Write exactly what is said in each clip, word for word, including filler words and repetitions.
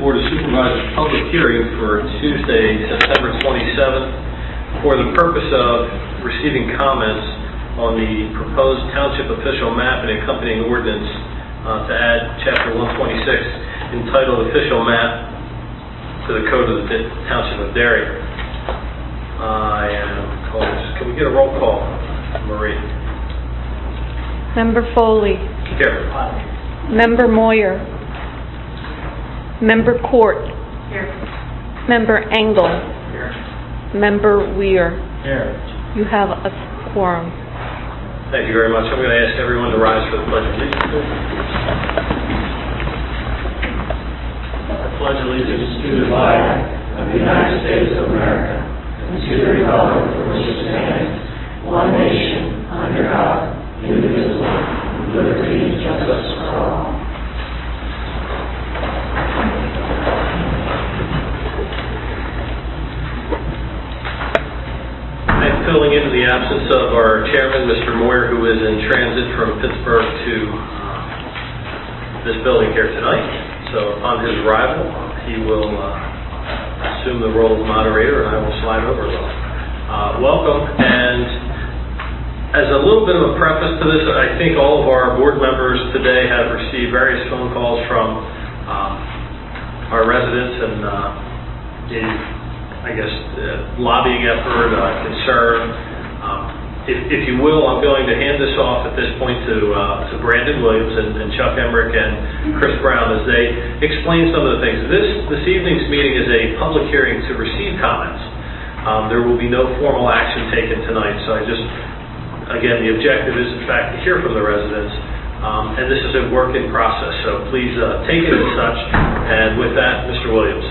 Board of Supervisors public hearing for Tuesday, September twenty-seventh, for the purpose of receiving comments on the proposed township official map and accompanying ordinance uh, to add Chapter one twenty-six entitled Official Map to the Code of the Township of Derry. I am calling. Can we get a roll call, Marie? Member Foley. Here. Member Moyer. Member Court. Here. Member Engel. Here. Member Weir. Here. You have a quorum. Thank you very much. I'm going to ask everyone to rise for the Pledge of Allegiance. I pledge allegiance to the flag of the United States of America and to the republic for which it stands, one nation, under God, indivisible, with liberty and justice for all. I'm filling in the absence of our chairman, Mister Moyer, who is in transit from Pittsburgh to uh, this building here tonight. So upon his arrival, he will uh, assume the role of moderator, and I will slide over a little. Uh, welcome, and as a little bit of a preface to this, I think all of our board members today have received various phone calls from um, our residents and uh, in, I guess, uh, lobbying effort, uh, concern. Um, if, if you will, I'm going to hand this off at this point to uh, to Brandon Williams and, and Chuck Emmerich and Chris Brown as they explain some of the things. This this evening's meeting is a public hearing to receive comments. Um, there will be no formal action taken tonight, so I just, again, the objective is, in fact, to hear from the residents, um, and this is a work in process, so please uh, take it as such. And with that, Mister Williams.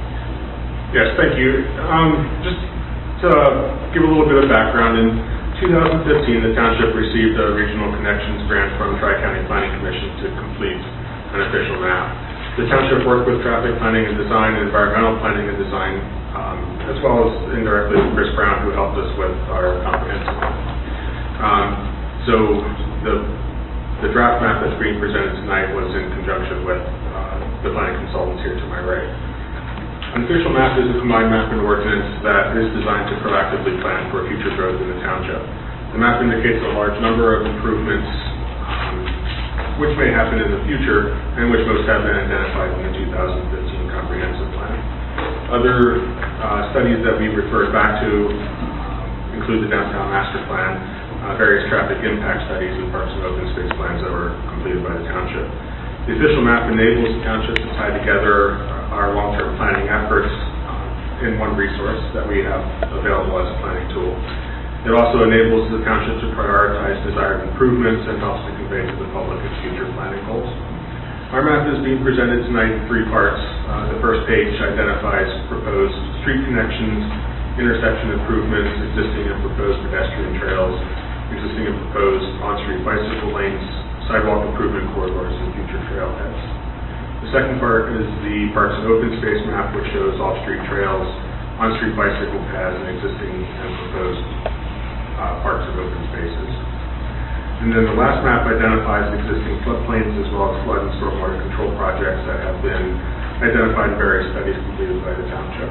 Yes, thank you. Um, just to give a little bit of background, in two thousand fifteen, the township received a Regional Connections grant from Tri-County Planning Commission to complete an official map. The township worked with traffic planning and design and environmental planning and design, um, as well as indirectly with Chris Brown, who helped us with our comprehensive map. Um, so the the draft map that's being presented tonight was in conjunction with uh, the planning consultants here to my right. An official map is a combined map and ordinance that is designed to proactively plan for future growth in the township. The map indicates a large number of improvements um, which may happen in the future and which most have been identified in the two thousand fifteen comprehensive plan. Other uh, studies that we referred back to um, include the downtown master plan, uh, various traffic impact studies, and parks and open space plans that were completed by the township. The official map enables the township to tie together our long-term planning efforts uh, in one resource that we have available as a planning tool. It also enables the township to prioritize desired improvements and helps to convey to the public its future planning goals. Our map is being presented tonight in three parts. Uh, the first page identifies proposed street connections, intersection improvements, existing and proposed pedestrian trails, existing and proposed on-street bicycle lanes, sidewalk improvement corridors, and future trailheads. The second part is the Parks and Open Space map, which shows off-street trails, on-street bicycle paths, and existing and proposed uh, parks and open spaces. And then the last map identifies existing floodplains as well as flood and stormwater control projects that have been identified in various studies completed by the township.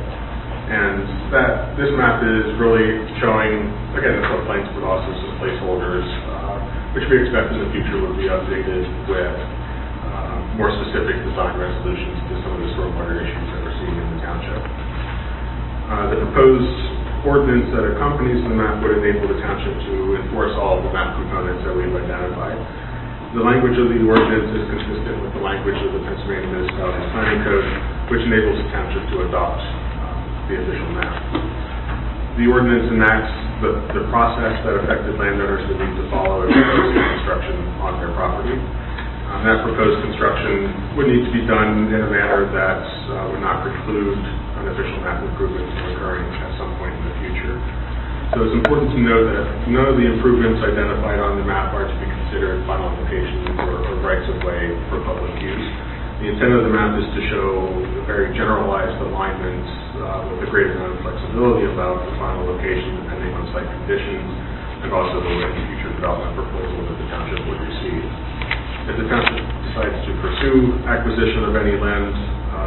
And that this map is really showing, again, the floodplains, but also some placeholders, uh, which we expect in the future would be updated with uh, more specific design resolutions to some of the stormwater issues that we're seeing in the township. Uh, the proposed ordinance that accompanies the map would enable the township to enforce all of the map components that we've identified. The language of the ordinance is consistent with the language of the Pennsylvania Municipalities Planning Code, which enables the township to adopt uh, the official map. The ordinance enacts the, the process that affected landowners would need to follow in proposed construction on their property. Um, that proposed construction would need to be done in a manner that uh, would not preclude an official map improvement from occurring at some point in the future. So it's important to know that none of the improvements identified on the map are to be considered final locations or, or rights of way for public use. The intent of the map is to show a very generalized alignments uh, with a great amount of flexibility about the final location depending on site conditions and also the way the future development proposal that the township would receive. If the township decides to pursue acquisition of any land um, that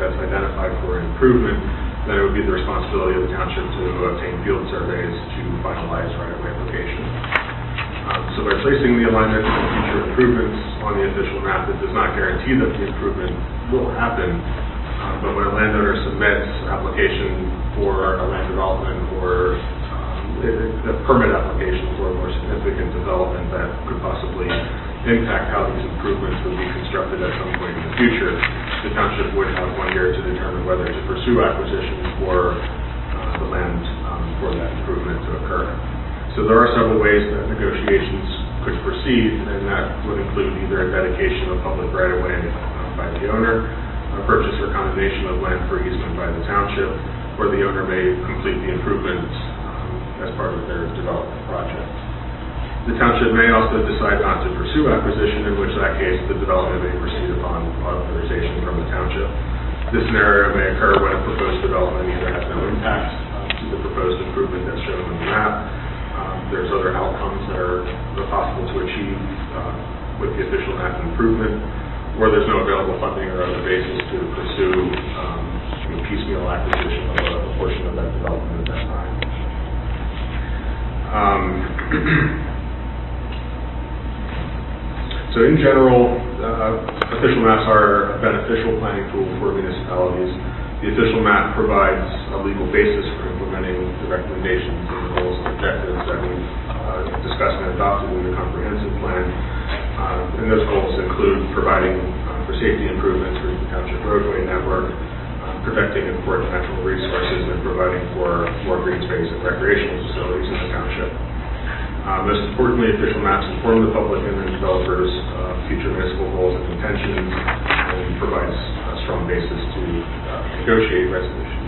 that's identified for an improvement, then it would be the responsibility of the township to obtain field surveys to finalize right-of-way application. Um, so by placing the alignment and future improvements on the official map, it does not guarantee that the improvement will happen. Um, but when a landowner submits application for a land development or a permit application for a more significant development that could possibly impact how these improvements would be constructed at some point in the future, the township would have one year to determine whether to pursue acquisition for uh, the land um, for that improvement to occur. So there are several ways that negotiations could proceed, and that would include either a dedication of public right-of-way uh, by the owner, a purchase or condemnation of land for easement by the township, or the owner may complete the improvements as part of their development project. The township may also decide not to pursue acquisition, in which that case the development may proceed upon authorization from the township. This scenario may occur when a proposed development either has no impact um, to the proposed improvement that's shown on the map. Um, there's other outcomes that are possible to achieve uh, with the official map improvement, or there's no available funding or other basis to pursue um, you know, piecemeal acquisition of a, a portion of that development at that time. Um, so in general, uh, official maps are a beneficial planning tool for municipalities. The official map provides a legal basis for implementing the recommendations and the goals and objectives that we've uh, discussed and adopted in the comprehensive plan. Uh, and those goals include providing uh, for safety improvements for the township roadway network, protecting important natural resources, and providing for more green space and recreational facilities in the township. Uh, most importantly, official maps inform the public and the developers of uh, future municipal goals and intentions, and provides a strong basis to uh, negotiate resolutions.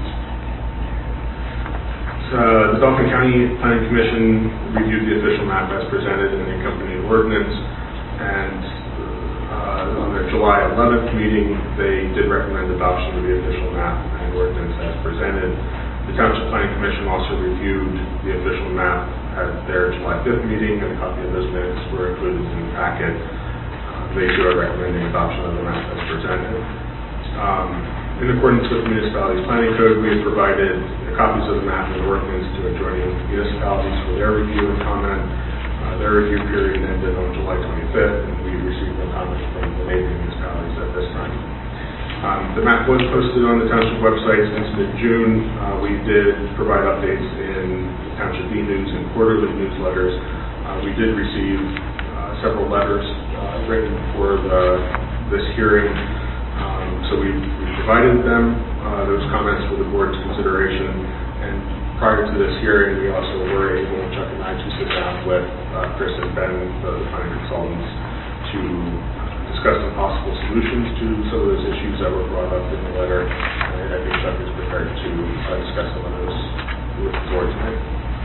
Uh, the Dauphin County Planning Commission reviewed the official map as presented in the accompanying ordinance, and Uh, on their July eleventh meeting, they did recommend adoption of the official map and ordinance as presented. The Township Planning Commission also reviewed the official map at their July fifth meeting, and a copy of those minutes were included in the packet. Uh, they too are recommending adoption of the map as presented. Um, in accordance with the municipality's planning code, we have provided copies of the map and ordinance to adjoining municipalities for their review and comment. Uh, their review period ended on July twenty-fifth, and we received no comments from the neighboring municipalities at this time. Um, the map was posted on the township website since mid-June. Uh, we did provide updates in Township E-News and quarterly newsletters. Uh, we did receive uh, several letters uh, written for the, this hearing, um, so we, we provided them uh, those comments for the board's consideration. And prior to this hearing, we also were able, Chuck and I, to sit down with uh, Chris and Ben, the planning consultants, to discuss some possible solutions to some of those issues that were brought up in the letter. And I think Chuck is prepared to uh, discuss some of those with the board tonight.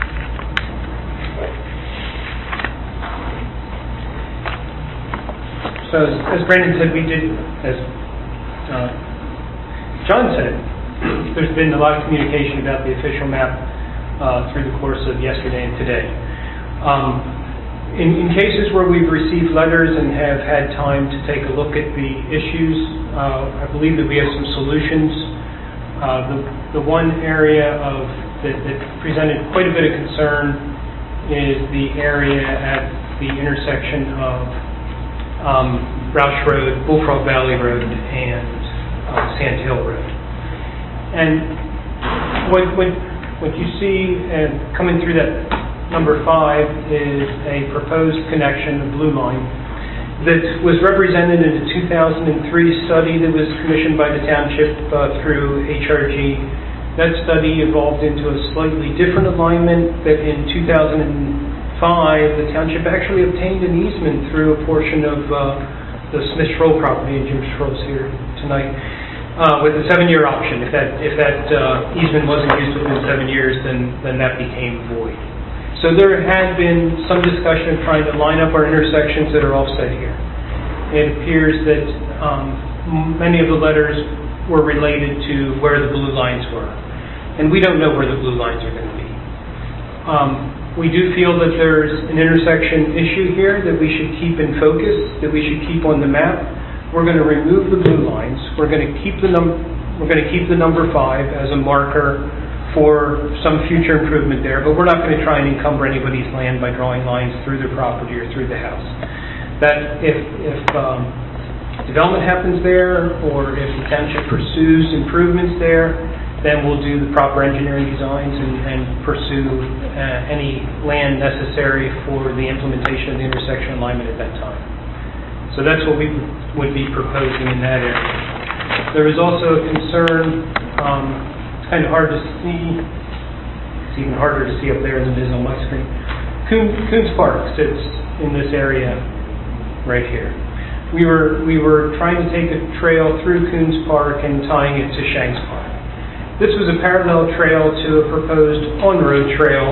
So as, as Brandon said, we did, as uh, John said, there's been a lot of communication about the official map uh, through the course of yesterday and today. Um, in, in cases where we've received letters and have had time to take a look at the issues, uh, I believe that we have some solutions. Uh, the, the one area of that, that presented quite a bit of concern is the area at the intersection of um, Roush Road, Bullfrog Valley Road, and uh, Sand Hill Road. And what, what, what you see uh, coming through that number five is a proposed connection, a blue line, that was represented in a two thousand three study that was commissioned by the township uh, through H R G. That study evolved into a slightly different alignment that in two thousand five the township actually obtained an easement through a portion of uh, the Smith Schroll property, and Jim Schroll's here tonight. Uh, with a seven-year option. If that if that uh, easement wasn't used within seven years, then then that became void. So there had been some discussion of trying to line up our intersections that are offset here. It appears that um, many of the letters were related to where the blue lines were, and we don't know where the blue lines are going to be. Um, we do feel that there's an intersection issue here that we should keep in focus, that we should keep on the map. We're going to remove the blue lines. We're going to keep the num we're going to keep the number five as a marker for some future improvement there, but we're not going to try and encumber anybody's land by drawing lines through their property or through the house. That if, if um, development happens there, or if the township pursues improvements there, then we'll do the proper engineering designs and, and pursue uh, any land necessary for the implementation of the intersection alignment at that time. So that's what we would be proposing in that area. There is also a concern, um, it's kind of hard to see, it's even harder to see up there than it is on my screen. Coon, Coons Park sits in this area right here. We were, we were trying to take a trail through Coons Park and tying it to Shanks Park. This was a parallel trail to a proposed on-road trail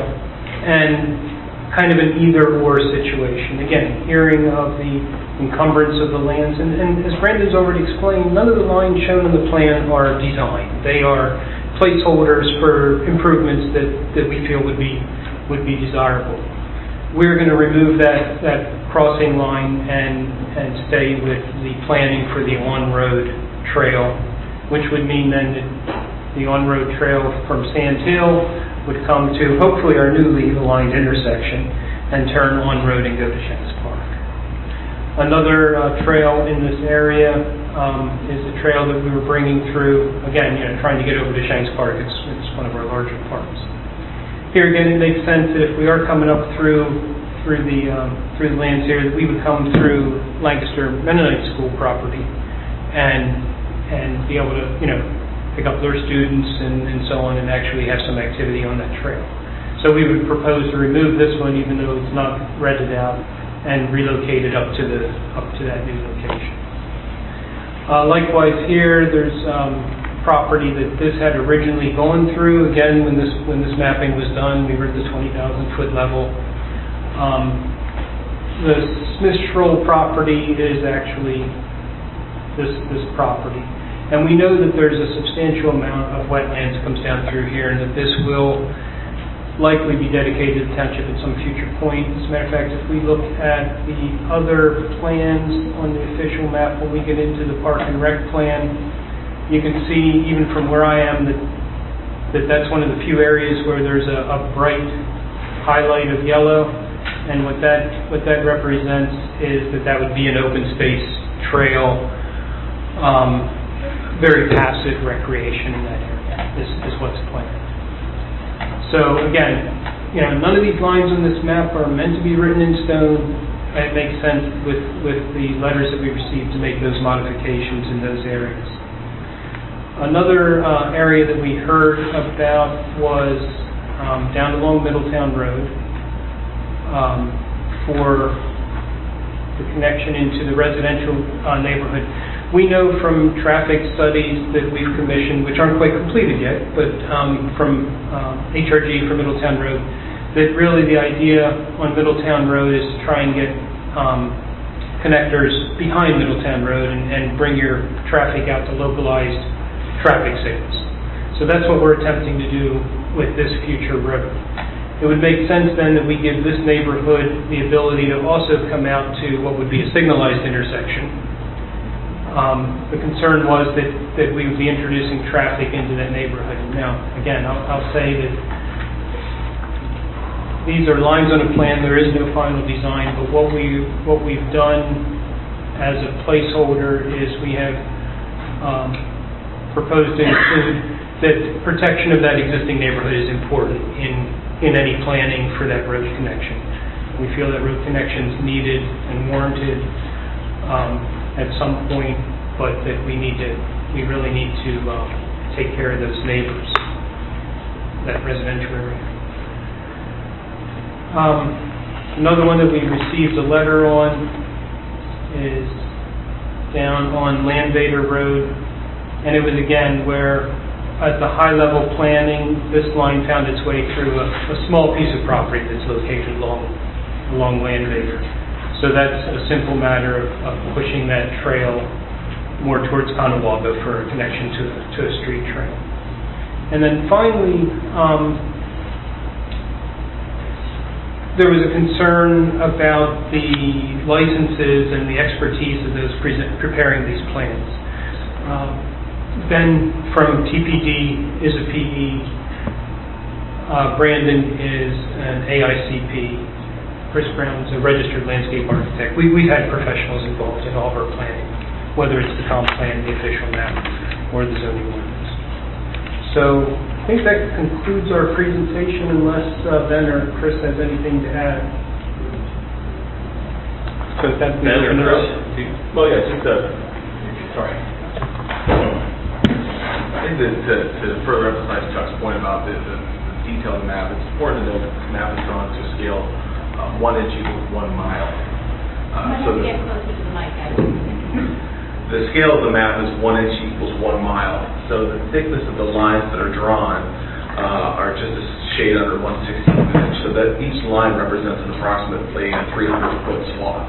and kind of an either-or situation. Again, hearing of the encumbrance of the lands, and, and as Brandon's already explained, none of the lines shown on the plan are designed. They are placeholders for improvements that, that we feel would be would be desirable. We're going to remove that, that crossing line and, and stay with the planning for the on-road trail, which would mean then that the on-road trail from Sand Hill would come to hopefully our newly aligned intersection and turn on-road and go to Shanks Park. Another uh, trail in this area um, is the trail that we were bringing through, again, you know, trying to get over to Shanks Park. It's, it's one of our larger parks. Here again, it makes sense that if we are coming up through through the um, through the lands here, that we would come through Lancaster Mennonite School property and and be able to, you know, pick up their students and, and so on, and actually have some activity on that trail. So we would propose to remove this one, even though it's not rented out, and relocate it up to the up to that new location. Uh, likewise here, there's um, property that this had originally gone through. Again, when this when this mapping was done, we were at the twenty thousand foot level. Um, the Smith Stroll property is actually this this property. And we know that there's a substantial amount of wetlands that comes down through here, and that this will likely be dedicated to the township at some future point. As a matter of fact, if we look at the other plans on the official map, when we get into the Park and Rec plan, you can see, even from where I am, that, that that's one of the few areas where there's a, a bright highlight of yellow, and what that, what that represents is that that would be an open space trail, um, very passive recreation in that area, is, is what's planned. So again, you know, none of these lines on this map are meant to be written in stone. It makes sense with, with the letters that we received to make those modifications in those areas. Another uh, area that we heard about was um, down along Middletown Road um, for the connection into the residential uh, neighborhood. We know from traffic studies that we've commissioned, which aren't quite completed yet, but um, from um, H R G for Middletown Road, that really the idea on Middletown Road is to try and get um, connectors behind Middletown Road and, and bring your traffic out to localized traffic signals. So that's what we're attempting to do with this future road. It would make sense then that we give this neighborhood the ability to also come out to what would be a signalized intersection. Um, the concern was that, that we would be introducing traffic into that neighborhood. Now, again, I'll, I'll say that these are lines on a plan. There is no final design, but what we what we've done as a placeholder is we have um, proposed to include that protection of that existing neighborhood is important in in any planning for that road connection. We feel that road connection is needed and warranted Um, at some point, but that we need to, we really need to um, take care of those neighbors, that residential area. Um, another one that we received a letter on is down on Landvader Road, and it was again where at the high level planning, this line found its way through a, a small piece of property that's located along, along Landvader. So that's a simple matter of, of pushing that trail more towards Conewago for a connection to, to a street trail. And then finally, um, there was a concern about the licenses and the expertise of those present, preparing these plans. Um, Ben from T P D is a P E. Uh, Brandon is an A I C P. Chris Brown is a registered landscape architect. We, we've had professionals involved in all of our planning, whether it's the comp plan, the official map, or the zoning ordinance. So I think that concludes our presentation unless uh, Ben or Chris has anything to add. So that we Ben or open it Chris? up. Well, yeah, just, uh, sorry. I think that to, to further emphasize Chuck's point about the, the, the detailed map, it's important to note that this map is drawn to a scale uh, one inch equals one mile. Uh, so the, get closer to the mic, guys. the scale of the map is one inch equals one mile. So the thickness of the lines that are drawn uh, are just a shade under one sixteenth of an inch. So that each line represents an approximately three hundred foot swath.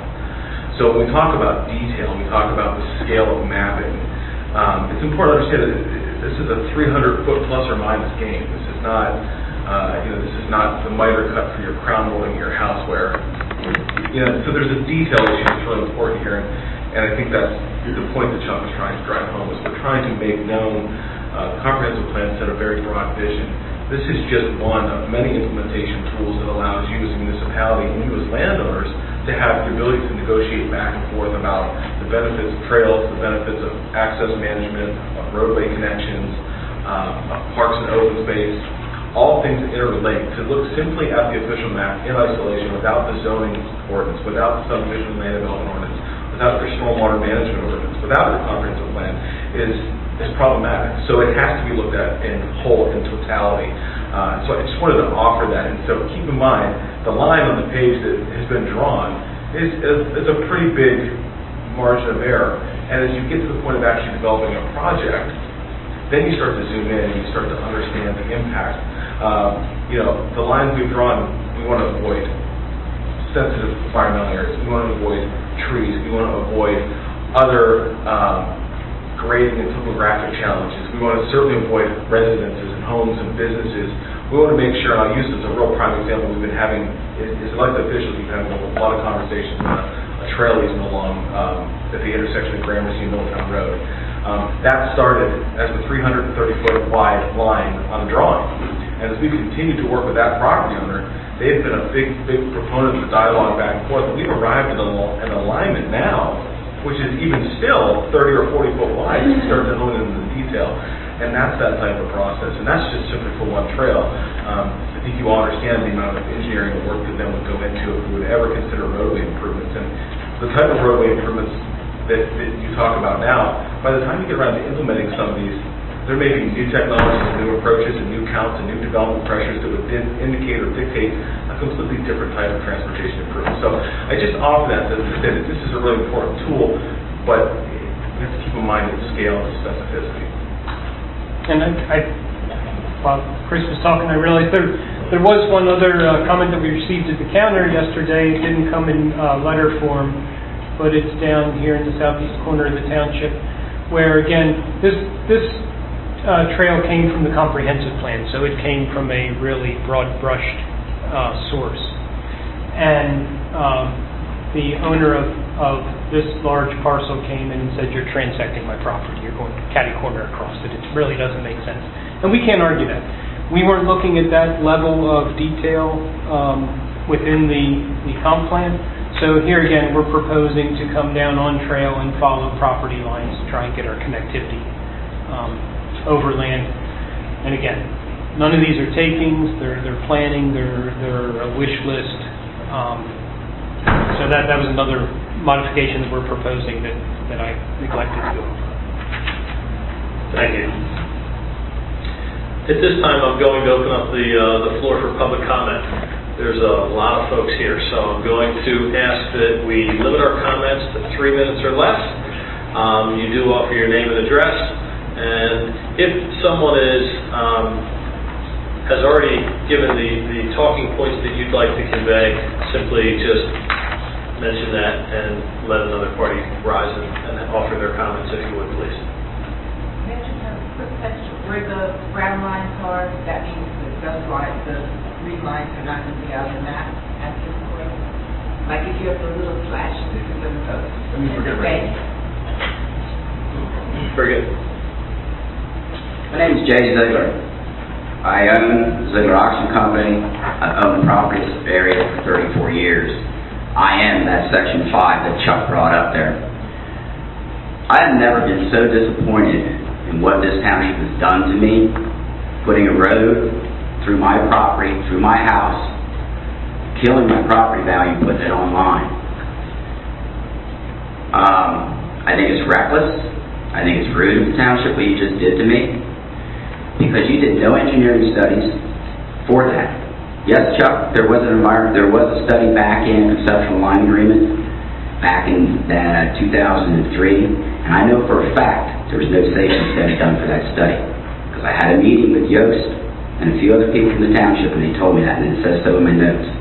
So when we talk about detail, we talk about the scale of mapping. Um, it's important to understand that this is a three hundred foot plus or minus game. This is not, uh, you know, this is not the miter cut for your crown molding your house where, you know, so there's a detail issue that's really important here. And, and I think that's the point that Chuck was trying to drive home, is we're trying to make known uh, the comprehensive plan set a very broad vision. This is just one of many implementation tools that allows you as a municipality and you as landowners to have the ability to negotiate back and forth about the benefits of trails, the benefits of access management, of roadway connections, uh, of parks and open space, all things that interrelate. To look simply at the official map in isolation without the zoning ordinance, without the subdivision land development ordinance, without your stormwater management ordinance, without your comprehensive plan is is problematic. So it has to be looked at in whole, in totality. Uh, so I just wanted to offer that. And so keep in mind, the line on the page that has been drawn is, is, is a pretty big margin of error. And as you get to the point of actually developing a project, then you start to zoom in and you start to understand the impact. Um, you know, the lines we've drawn, we want to avoid sensitive environmental areas. We want to avoid trees. We want to avoid other um, grading and topographic challenges. We want to certainly avoid residences and homes and businesses. We want to make sure, and I'll use this as a real prime example, we've been having, as elected officials, we've been having a lot of conversations about a trail easement along um, at the intersection of Gramercy and Middletown Road. Um, that started as a three hundred thirty foot wide line on a drawing. And as we continue to work with that property owner, they've been a big, big proponent of the dialogue back and forth. And we've arrived at an alignment now, which is even still thirty or forty foot wide. You start to hone into the detail. And that's that type of process. And that's just simply for one trail. Um, I think you all understand the amount of engineering work that then would go into if we would ever consider roadway improvements. And the type of roadway improvements that, that you talk about now, by the time you get around to implementing some of these, there may be new technologies and new approaches and new counts and new development pressures that would then indicate or dictate a completely different type of transportation improvement. So I just offer that to say that this is a really important tool, but you have to keep in mind the scale and the specificity. And I, I, while Chris was talking, I realized there there was one other uh, comment that we received at the counter yesterday. It didn't come in uh, letter form, but it's down here in the southeast corner of the township, where again this this uh, trail came from the comprehensive plan, so it came from a really broad-brushed uh, source, and um, the owner of, of this large parcel came in and said, "You're transecting my property. You're going catty corner across it. It really doesn't make sense." And we can't argue that. We weren't looking at that level of detail um, within the, the comp plan. So here again, we're proposing to come down on trail and follow property lines to try and get our connectivity um, overland. And again, none of these are takings. They're they're planning. They're they're a wish list. Um, So that, that was another modification that we're proposing that, that I neglected to go over. Thank you. At this time, I'm going to open up the uh, the floor for public comment. There's a lot of folks here, so I'm going to ask that we limit our comments to three minutes or less. Um, you do offer your name and address, and if someone is um, has already given the, the talking points that you'd like to convey, simply just mention that and let another party rise and, and offer their comments, if you would, please. May I just have a quick question? Where the brown lines are, that means that those lines, the green lines are not going to be on the map at this point? Like if you have the little flashes, this is going to go. Let me forget Okay. Very good. My name is Jay Ziegler. I own Ziegler Auction Company. I've owned property in this area for thirty-four years. I am that Section five that Chuck brought up there. I have never been so disappointed in what this township has done to me, putting a road through my property, through my house, killing my property value, putting it online. Um, I think it's reckless. I think it's rude of the township what you just did to me, because you did no engineering studies for that. Yes, Chuck, there was an environment, there was a study back in conceptual line agreement back in uh, two thousand three, and I know for a fact there was no safety study done for that study, because I had a meeting with Yost and a few other people from the township, and they told me that, and it says so in my notes.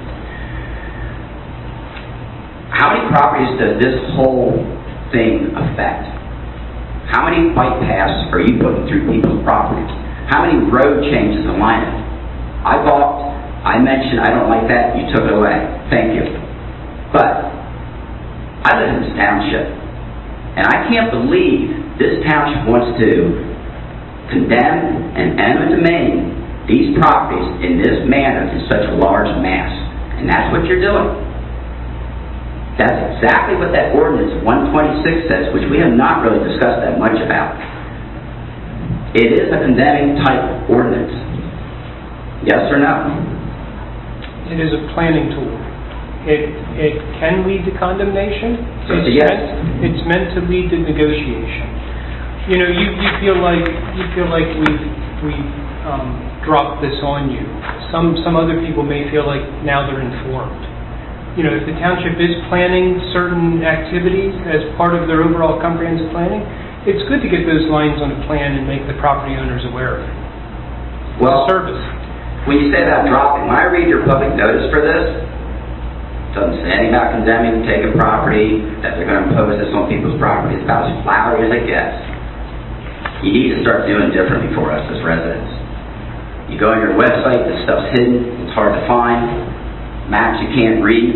How many properties does this whole thing affect? How many bike paths are you putting through people's properties? How many road changes in Lynott? I balked, I mentioned I don't like that, you took it away. Thank you. But I live in this township, and I can't believe this township wants to condemn and eminent domain these properties in this manner in such a large mass. And that's what you're doing. That's exactly what that ordinance one twenty-six says, which we have not really discussed that much about. It is a condemning type ordinance. Yes or no? It is a planning tool. It it can lead to condemnation. So It's, yes. meant, it's meant to lead to negotiation. You know, you, you feel like you feel like we've we've um, dropped this on you. Some some other people may feel like now they're informed. You know, if the township is planning certain activities as part of their overall comprehensive planning, it's good to get those lines on a plan and make the property owners aware of it. Well, Service. when you say about dropping, when I read your public notice for this, it doesn't say anything about condemning, taking property, that they're going to impose this on people's property. It's about as flowery as it gets. You need to start doing differently for us as residents. You go on your website, this stuff's hidden, it's hard to find. Maps you can't read.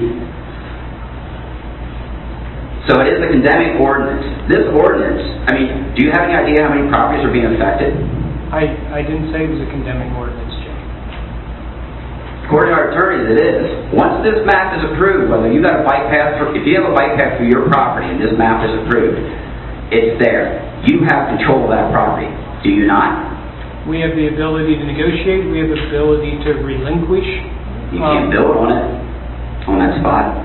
So it is a condemning ordinance. This ordinance, I mean, do you have any idea how many properties are being affected? I, I didn't say it was a condemning ordinance, Jay. According to our attorneys, it is. Once this map is approved, whether you got a bike path, for, if you have a bike path through your property and this map is approved, it's there. You have control of that property. Do you not? We have the ability to negotiate. We have the ability to relinquish. You can't Um, build on it, on that spot,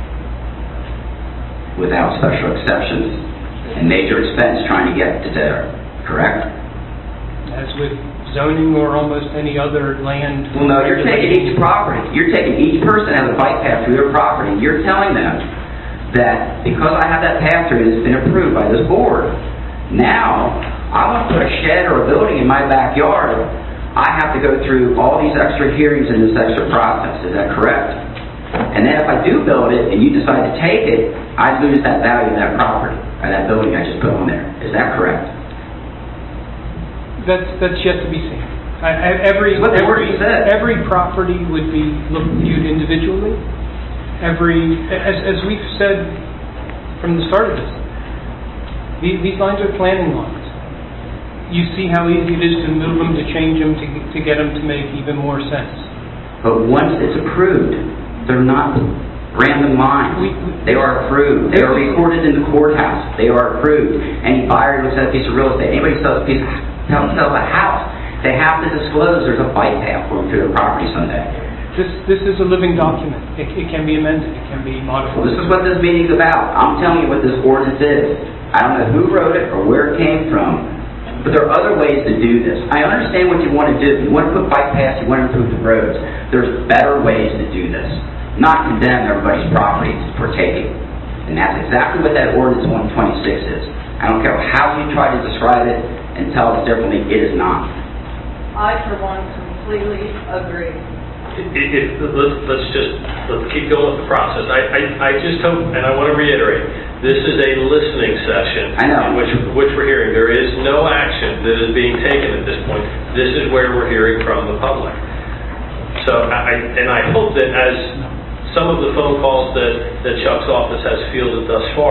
without special exceptions and major expense trying to get to there, correct? As with zoning or almost any other land. Well, no, you're taking each property. You're taking each person has a bike path through their property. You're telling them that because I have that path through and it's been approved by this board, now I want to put a shed or a building in my backyard. I have to go through all these extra hearings and this extra process. Is that correct? And then if I do build it and you decide to take it, I lose that value of that property or that building I just put on there. Is that correct? That's that's yet to be seen. I, I, every What the every word said. every property would be looked viewed individually. Every as as we've said from the start of this, these, these lines are planning lines. You see how easy it is to move them, to change them, to, to get them to make even more sense. But once it's approved, they're not random lines. We- we- They are approved. They are recorded in the courthouse. They are approved. Any buyer who sells a piece of real estate, anybody sells a piece, sells a house, they have to disclose there's a bike path going through their property someday. This this is a living document. It, it can be amended. It can be modified. Well, this is what this meeting's about. I'm telling you what this ordinance is. I don't know who wrote it or where it came from. But there are other ways to do this. I understand what you want to do. You want to put bike paths, you want to improve the roads. There's better ways to do this. Not condemn everybody's property for taking. And that's exactly what that ordinance one twenty-six is. I don't care how you try to describe it and tell us differently, it is not. I, for one, completely agree. It, it, let's, let's just, let's keep going with the process. I, I, I just hope, and I want to reiterate, this is a listening session. I know. In which, which we're hearing. There is no action that is being taken at this point. This is where we're hearing from the public. So, I, and I hope that as some of the phone calls that, that Chuck's office has fielded thus far,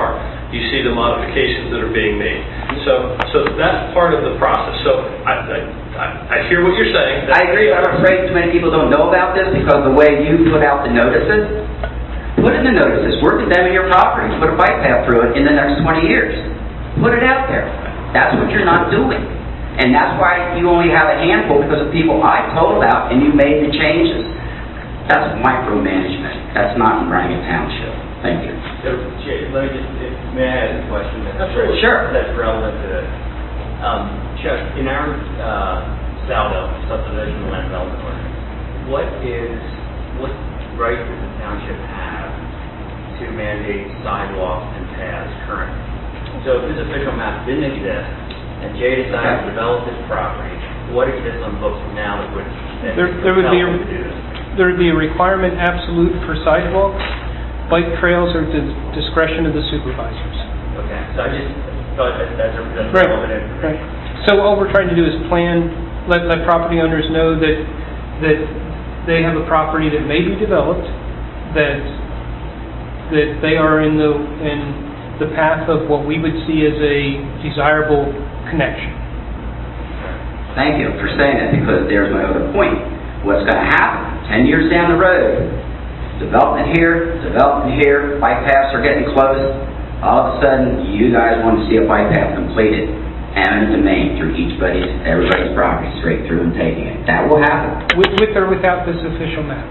you see the modifications that are being made. So, so that's part of the process. So I, I, I- I hear what you're saying. I agree, but I'm afraid too many people don't know about this because the way you put out the notices, put in the notices, we're condemning your property, put a bike path through it in the next twenty years. Put it out there. That's what you're not doing. And that's why you only have a handful, because of people I told about and you made the changes. That's micromanagement. That's not running a township. Thank you. So, Jay, let me just, if, may I ask a question? That's Sure. That's relevant to this. Um, Chuck, in our uh, Saldo subdivision land development ordinance, what is, what right does the township have to mandate sidewalks and paths currently? So if this official map didn't exist, and Jay decided to develop this property, what exists on books now that would, that There, there would be a, compel him to do this? there would be a requirement absolute for sidewalks. Bike trails are the discretion of the supervisors. Okay, so I just thought that that's a that's Right, relevant right. information. So all we're trying to do is plan, let, let property owners know that, that they have a property that may be developed, that, that they are in the, in the path of what we would see as a desirable connection. Thank you for saying that, because there's my other point. What's going to happen ten years down the road, development here, development here, bike paths are getting close. All of a sudden, you guys want to see a bike path completed, eminent domain through each buddy's, everybody's property, straight through and taking it. That will happen. With, with or without this official map.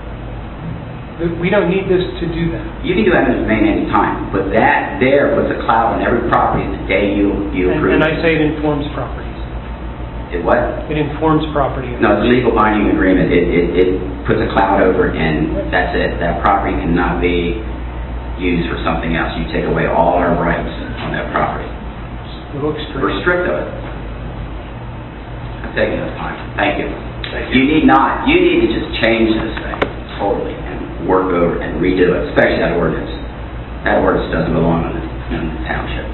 We don't need this to do that. You can do eminent domain any time, but that there puts a cloud on every property the day you, you And, approve and it. I say it informs properties. It what? It informs property owners. No, it's a legal binding agreement. It, it, it puts a cloud over it, and that's it. That property cannot be used for something else. You take away all our rights on that property. A little extreme. We're strict of it. I'm taking enough time. Thank you. Thank You need not, you need to just change this thing totally and work over and redo it, especially that ordinance. That ordinance doesn't belong in the, in the township.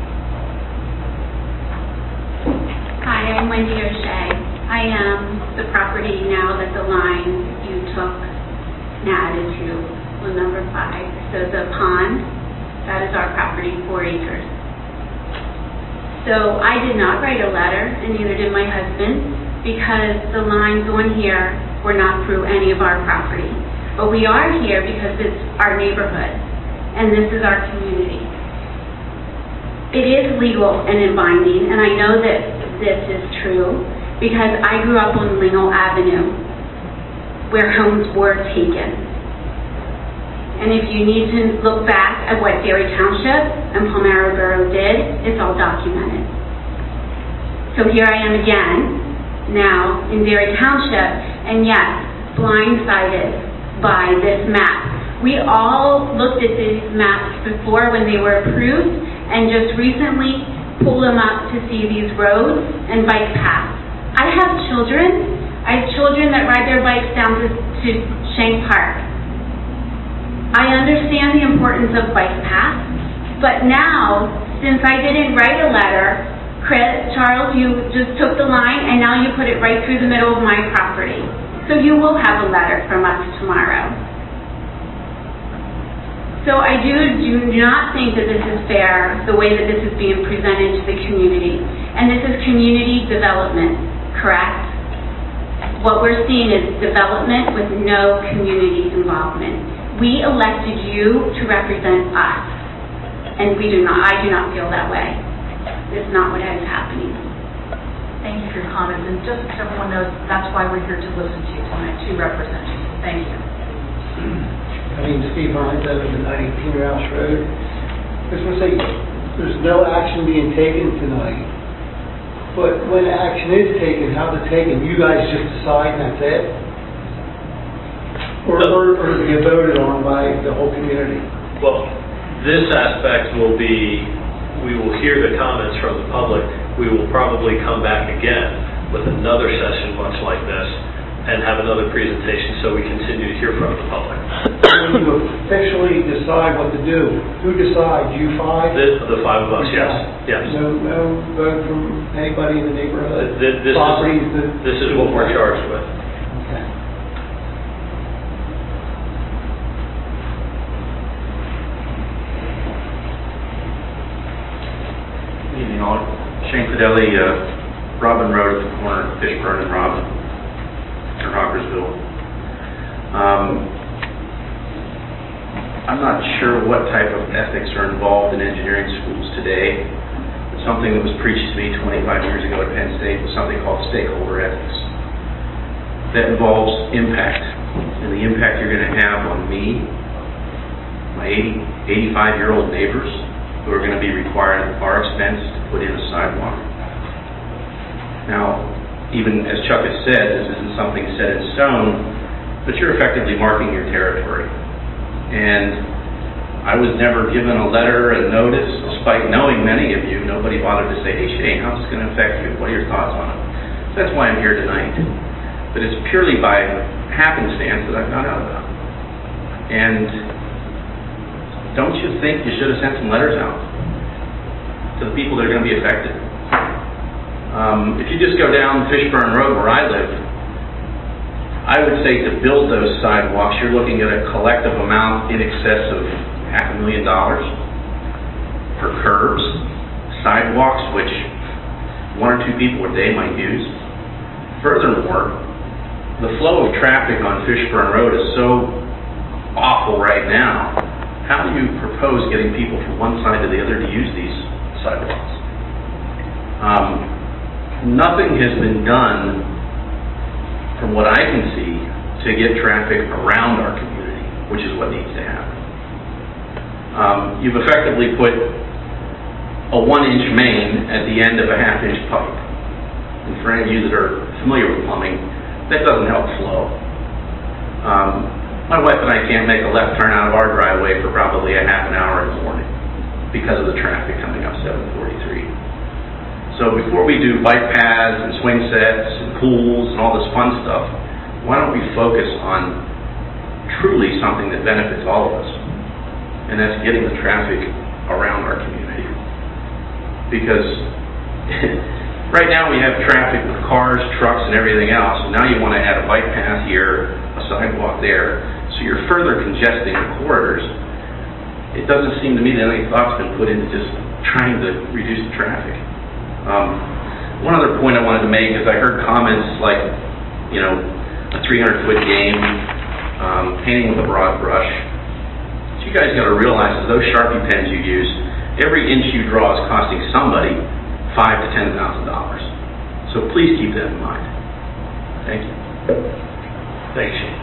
Hi, I'm Wendy O'Shea. I am the property now that the line you took and added to was number five. So the pond, that is our property, four acres. So I did not write a letter, and neither did my husband, because the lines on here were not through any of our property. But we are here because it's our neighborhood, and this is our community. It is legal and in binding, and I know that this is true because I grew up on Lingle Avenue where homes were taken. And if you need to look back at what Derry Township and Palmyra Borough did, it's all documented. So here I am again, now in Derry Township, and yes, blindsided by this map. We all looked at these maps before when they were approved, and just recently pull them up to see these roads and bike paths. I have children. I have children that ride their bikes down to, to Shank Park. I understand the importance of bike paths, but now, since I didn't write a letter, Chris, Charles, you just took the line and now you put it right through the middle of my property. So you will have a letter from us tomorrow. So I do, do not think that this is fair, the way that this is being presented to the community. And this is community development, correct? What we're seeing is development with no community involvement. We elected you to represent us, and we do not, I do not feel that way. It's not what is happening. Thank you for your comments, and just so everyone knows, that's why we're here to listen to you tonight, to represent you. Thank you. My name is Steve Hines, I live at ninety-two Rouse Road. I just want to say, there's no action being taken tonight, but when action is taken, how's it taken? You guys just decide and that's it? Or, or, or does it get voted on by the whole community? Well, this aspect will be, we will hear the comments from the public. We will probably come back again with another session much like this and have another presentation so we continue to hear from the public. When you officially decide what to do, who decides? You five? The, the five of us, You yes. five. Yes. No, no vote from anybody in the neighborhood? Th- This Properties is, that- this is what we're charged with. Okay. Deli, uh, Robin Road at the corner of Fishburne and Robin, or Hawkersville. Um, I'm not sure what type of ethics are involved in engineering schools today. But something that was preached to me twenty-five years ago at Penn State was something called stakeholder ethics. That involves impact, and the impact you're going to have on me, my eighty, eighty-five-year-old neighbors who are going to be required at our expense to put in a sidewalk. Now, even as Chuck has said, this isn't something set in stone, but you're effectively marking your territory. And I was never given a letter, a notice, despite knowing many of you. Nobody bothered to say, hey Shane, how's this going to affect you? What are your thoughts on it? So that's why I'm here tonight. But it's purely by happenstance that I found out about it. And don't you think you should have sent some letters out to the people that are going to be affected? Um, if you just go down Fishburne Road where I live, I would say to build those sidewalks, you're looking at a collective amount in excess of half a million dollars for curbs, sidewalks, which one or two people a day might use. Furthermore, the flow of traffic on Fishburne Road is so awful right now. How do you propose getting people from one side to the other to use these sidewalks? Um, nothing has been done, from what I can see, to get traffic around our community, which is what needs to happen. Um, you've effectively put a one-inch main at the end of a half-inch pipe. And for any of you that are familiar with plumbing, that doesn't help flow. Um, my wife and I can't make a left turn out of our driveway for probably a half an hour in the morning because of the traffic coming up seven forty-three. So before we do bike paths and swing sets and pools and all this fun stuff, why don't we focus on truly something that benefits all of us? And that's getting the traffic around our community. Because right now we have traffic with cars, trucks, and everything else. And now you want to add a bike path here, a sidewalk there, so you're further congesting the corridors. It doesn't seem to me that any thought's been put into just trying to reduce the traffic. Um, one other point I wanted to make is I heard comments like, you know, a three hundred foot game, um, painting with a broad brush. What you guys got to realize is those Sharpie pens you use, every inch you draw is costing somebody five to ten thousand dollars. So please keep that in mind. Thank you. Thanks, Shane.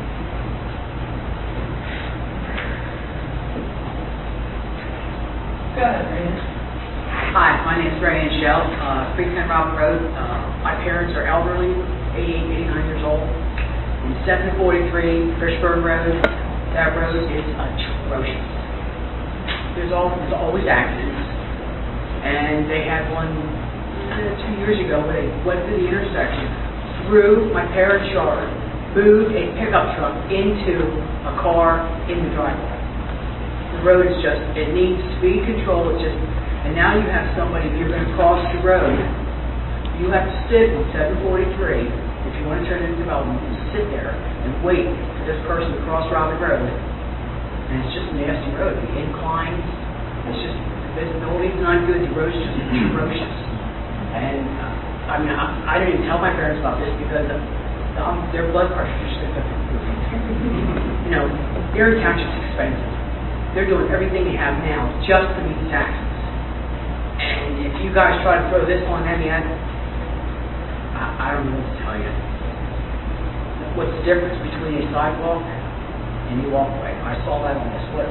Go ahead, Rita. Hi, my name is Ray Ann Shell, uh, three ten Robin Road. Uh, my parents are elderly, eighty-eight, eighty-nine years old. And seven forty-three Fishburne Road, that road is atrocious. There's, all, there's always accidents. And they had one uh, two years ago where they went through the intersection, through my parents' yard, moved a pickup truck into a car in the driveway. The road is just, it needs speed control, it's just, and now you have somebody, if you're going to cross the road, you have to sit on seven forty-three, if you want to turn into development, you sit there and wait for this person to cross Robin Road. And it's just a nasty road. The inclines, it's just, the visibility is not good, the road's just atrocious. And, uh, I mean, I, I didn't even tell my parents about this because um, their blood pressure just goes up. You know, their township's expensive. They're doing everything they have now just to meet taxes. And if you guys try to throw this on them, I, I don't know what to tell you. What's the difference between a sidewalk and a walkway? I saw that on the slip.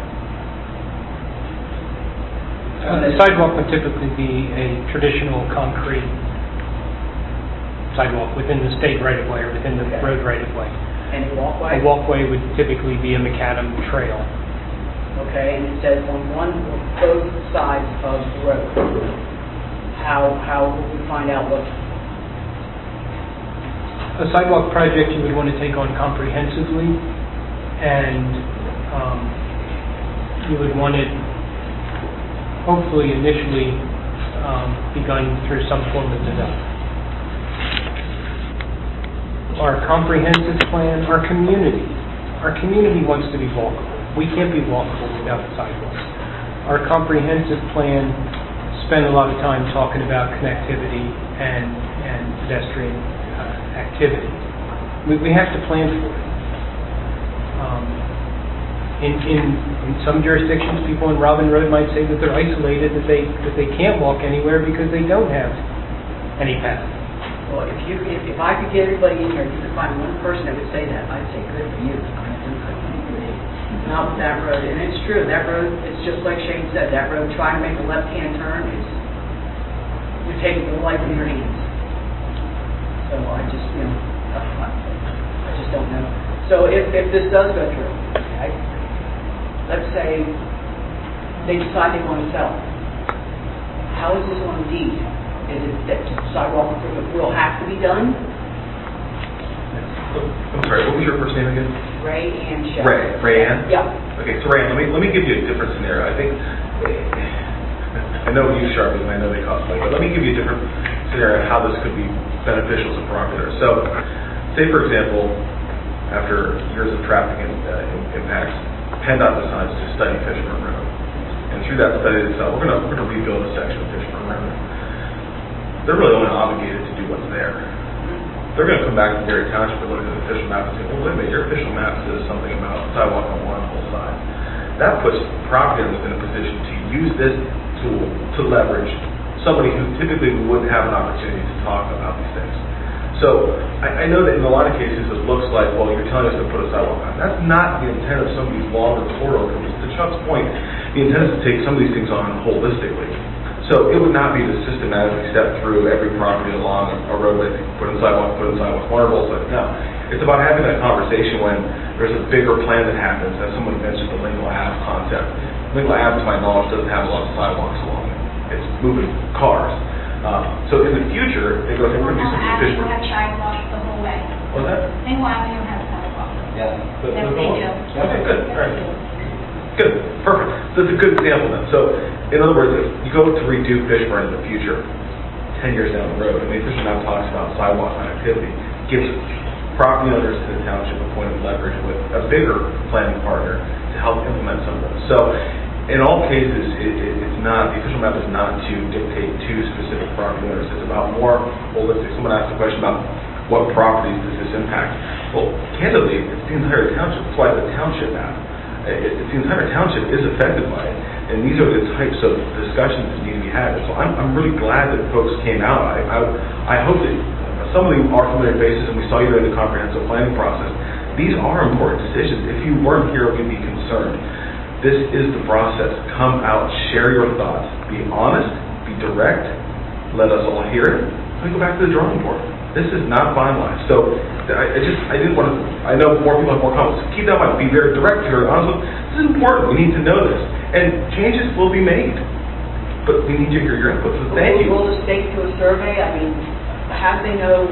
Uh, the sidewalk would typically be a traditional concrete sidewalk within the state right-of-way or within the Okay. road right-of-way. And a walkway? A walkway would typically be a macadam trail. Okay, and it says on one or both sides of the road. How how will we find out what? A sidewalk project you would want to take on comprehensively, and um, you would want it hopefully initially um, begun through some form of design. Our comprehensive plan, our community, our community wants to be walkable. We can't be walkable without sidewalks. Our comprehensive plan spend a lot of time talking about connectivity and, and pedestrian uh, activity. We, we have to plan for it. Um, in, in, in some jurisdictions, people in Robin Road might say that they're isolated, that they, that they can't walk anywhere because they don't have any path. Well, if you, if, if I could get everybody in here, if you could find one person that would say that, I'd say good for you. I mean, not with that road, and it's true, that road, it's just like Shane said, that road, trying to make a left-hand turn, is, you're taking your life in your hands. So I just, you know, I just don't know. So if, if this does go through, okay, let's say they decide they want to sell, how is this on deed? Is it that sidewalk improvement will have to be done? I'm sorry, what was your first name again? Ray and Shell. Ray, Ray Ann? Yeah. Okay, so Ray Ann, let me, let me give you a different scenario. I think, I know you Sharpies and I know they cost money, but let me give you a different scenario of how this could be beneficial to property owners. So, say for example, after years of traffic and, uh, impacts, PennDOT decides to study Fishburne Road. And through that study itself, we're going we're to rebuild a section of Fishburne Road. They're really only obligated to do what's there. They're going to come back to Gary Township and look at the official map and say, well, wait a minute, your official map says something about sidewalk on one whole side. That puts property owners in a position to use this tool to leverage somebody who typically wouldn't have an opportunity to talk about these things. So I, I know that in a lot of cases it looks like, well, you're telling us to put a sidewalk on. That's not the intent of some of these longer corridor improvements. To Chuck's point, the intent is to take some of these things on holistically. So it would not be to systematically step through every property along a roadway, put in sidewalk, put in sidewalk, waterfalls, but no. It's about having that conversation when there's a bigger plan that happens, as someone mentioned the Lingle Ave concept. Lingle Ave, to my knowledge, doesn't have a lot of sidewalks along it. It's moving cars. Uh, so in the future, they go, hey, we're going to do something Lingle efficient. Avenue has sidewalks the whole way. What's that? Lingle Avenue has sidewalks. Yeah. The, Yes, the they do. Okay, good. All right. Good. Perfect. So it's a good example then. So in other words, if you go to redo Fishburne in the future, ten years down the road, and the official map talks about sidewalk connectivity, gives property owners in the township a point of leverage with a bigger planning partner to help implement some of those. So in all cases, it, it, it's not, the official map is not to dictate to specific property owners. It's about more holistic. Someone asked a question about what properties does this impact. Well, candidly, it's the entire township. That's why the township map. It, it, the entire township is affected by it. And these are the types of discussions that need to be had. And so I'm, I'm really glad that folks came out. I, I, I hope that some of you are familiar faces, and we saw you during the comprehensive planning process. These are important decisions. If you weren't here, we'd be concerned. This is the process. Come out, share your thoughts. Be honest, be direct. Let us all hear it. Then go back to the drawing board. This is not finalized. So I, I just, I didn't want to, I know more people have more comments. Keep that in mind. Be very direct, very honest. This is important. We need to know this. And changes will be made. But we need to hear your input. So thank you. Will the state do a survey? I mean, how do they know,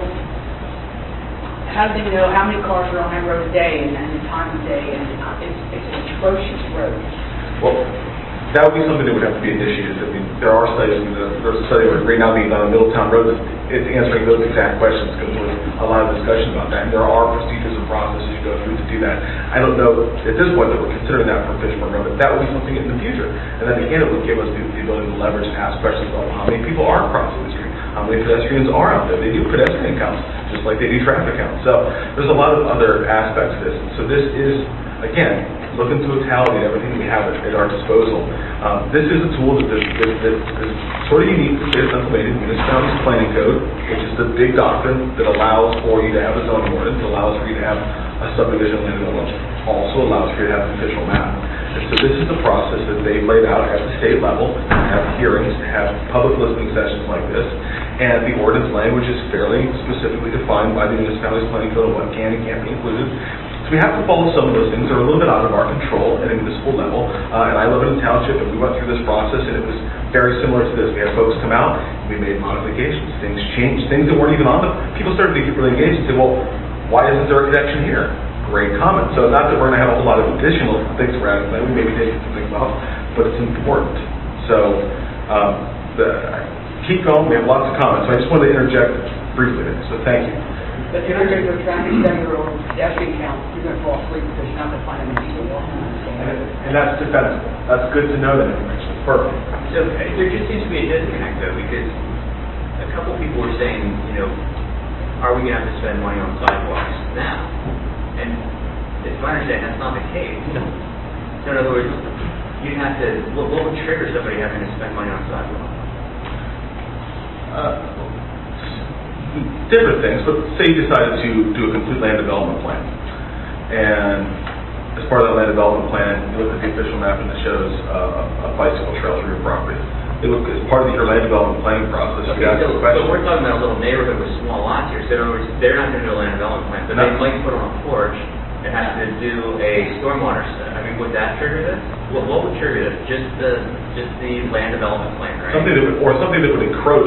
how do they know how many cars are on that road a day and, and the time of day? And it's, it's an atrocious road. Well, that would be something that would have to be initiated. I mean, there are studies, there's a study right now being done on Middletown Road that's it's answering those exact questions because there's a lot of discussion about that. And there are procedures and processes you go through to do that. I don't know at this point that we're considering that for Fishburne Road, but that would be something in the future. And then again, it would give us the, the ability to leverage and ask questions about how many people are crossing the street, how many pedestrians are out there. They do pedestrian counts just like they do traffic counts. So there's a lot of other aspects to this. So this is, again, look in totality at everything we have at, at our disposal. Um, this is a tool that, that, that, that is sort of unique to the state of Pennsylvania, the Municipalities Planning Code, which is the big doctrine that allows for you to have a zoning ordinance, allows for you to have a subdivision land development, also allows for you to have an official map. And so this is the process that they've laid out at the state level, to have hearings, to have public listening sessions like this, and the ordinance language is fairly specifically defined by the Municipalities Planning Code of what can and can't be included. We have to follow some of those things that are a little bit out of our control at a municipal level. Uh, and I live in a township, and we went through this process, and it was very similar to this. We had folks come out, and we made modifications. Things changed, things that weren't even on the. People started to get really engaged and say, well, why isn't there a connection here? Great comment. So not that we're going to have a whole lot of additional things we're adding, we maybe take some things off, but it's important. So um, the, keep going. We have lots of comments. So I just wanted to interject briefly there. So thank you. But you're not going to go traffic study or pedestrian count, you're going to fall asleep because you're not going to find them people walking on the same road. And that's defensible. That's good to know that information. perfect. So uh, there just seems to be a disconnect though, because a couple people were saying, you know, are we going to have to spend money on sidewalks now? And it's my understanding that's not the case. So in other words, you'd have to, what, what would trigger somebody having to spend money on sidewalks? Uh, different things, but say you decided to do a complete land development plan. And as part of that land development plan, you look at the official map and it shows uh, a bicycle trail through your property. It would, as part of your land development planning process, you Okay, ask so, the question. but we're talking about a little neighborhood with small lots here. So in other words, they're not going to do a land development plan, but No. they might put on a porch and have to do a stormwater study. I mean, would that trigger this? What, what would trigger this? Just the just the land development plan, right? Something that would, or something that would encroach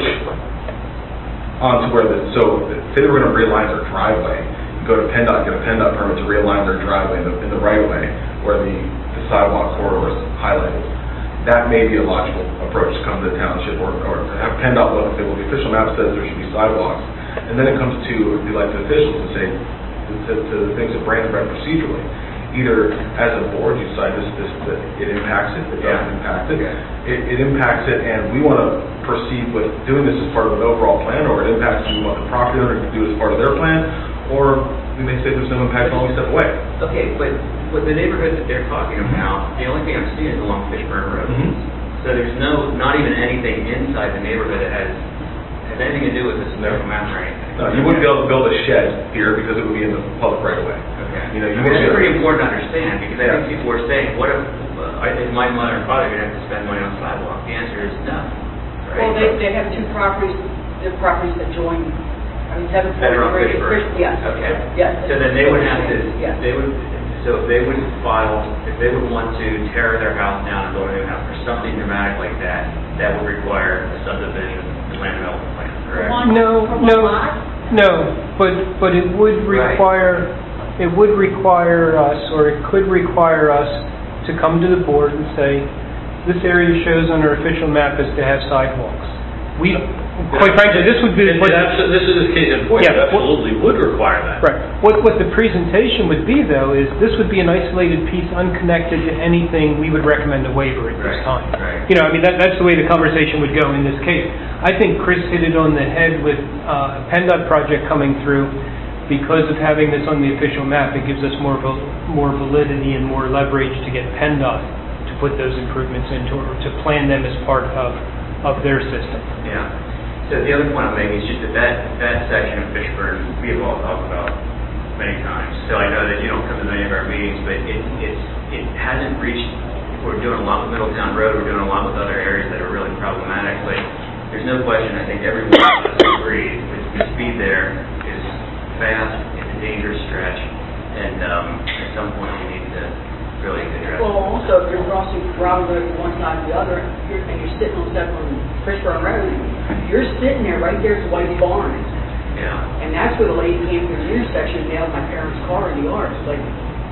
onto where the, so say they were going to realign their driveway, you go to PennDOT, get a PennDOT permit to realign their driveway in the, in the right of way where the, the sidewalk corridor is highlighted. That may be a logical approach to come to the township, or, or to have PennDOT look and say, well, the official map says there should be sidewalks, and then it comes to the elected officials and say, to, to the things that Brandon read procedurally, either as a board you decide this, this, that it impacts it, it doesn't Yeah. impact it, Okay. it, it impacts it, and we want to proceed with doing this as part of an overall plan, or it impacts we want the property owner to do it as part of their plan, or we may say there's no impact and we step away. Okay, but with the neighborhood that they're talking about, the only thing I'm seeing is along Fishburne Road. Mhm. So there's no, not even anything inside the neighborhood that has has anything to do with this official map or anything. No, you wouldn't be able to build a shed here because it would be in the public right of way. Okay. You know, you I mean, wouldn't that's be- pretty important to understand, because I Yeah. think people were saying, what if, uh, I think my mother and father are going to have to spend money on sidewalk? The answer is no. Right? Well, they, they have two properties, they're properties that join, I mean, seven That are on forty-three. Fishburne? Yes. Okay. Yes. So then they would have to, Yes. they would, so if they would file, if they would want to tear their house down and build a new house, or something dramatic like that, that would require a subdivision and land development plan, correct? No, no, no, but, but it would Right. require, it would require us, or it could require us to come to the board and say, this area shows on our official map is to have sidewalks. We, quite frankly, this would be. And that's, this is a case in point, it Yeah. absolutely would require that. Right. What, what the presentation would be, though, is this would be an isolated piece unconnected to anything we would recommend a waiver at this Right, time. right. You know, I mean, that, that's the way the conversation would go in this case. I think Chris hit it on the head with uh, a PennDOT project coming through. Because of having this on the official map, it gives us more val- more validity and more leverage to get PennDOT to put those improvements into, or to plan them as part of, of their system. Yeah. So the other point I'm making is just that that, that section of Fishburne, we have all talked about many times. So I know that you don't come to many of our meetings, but it, it's, it hasn't reached, we're doing a lot with Middletown Road, we're doing a lot with other areas that are really problematic, but there's no question, I think everyone agrees, that the speed there is fast, it's a dangerous stretch, and um, at some point we need to really address it. Well, also, if you're crossing Robin Road from one side to the other, you're, and you're sitting on Step on Fishburne Road, you're sitting there right there at the White Barn. Yeah. And that's where the lady came through the intersection and nailed my parents' car in the yard. It's like,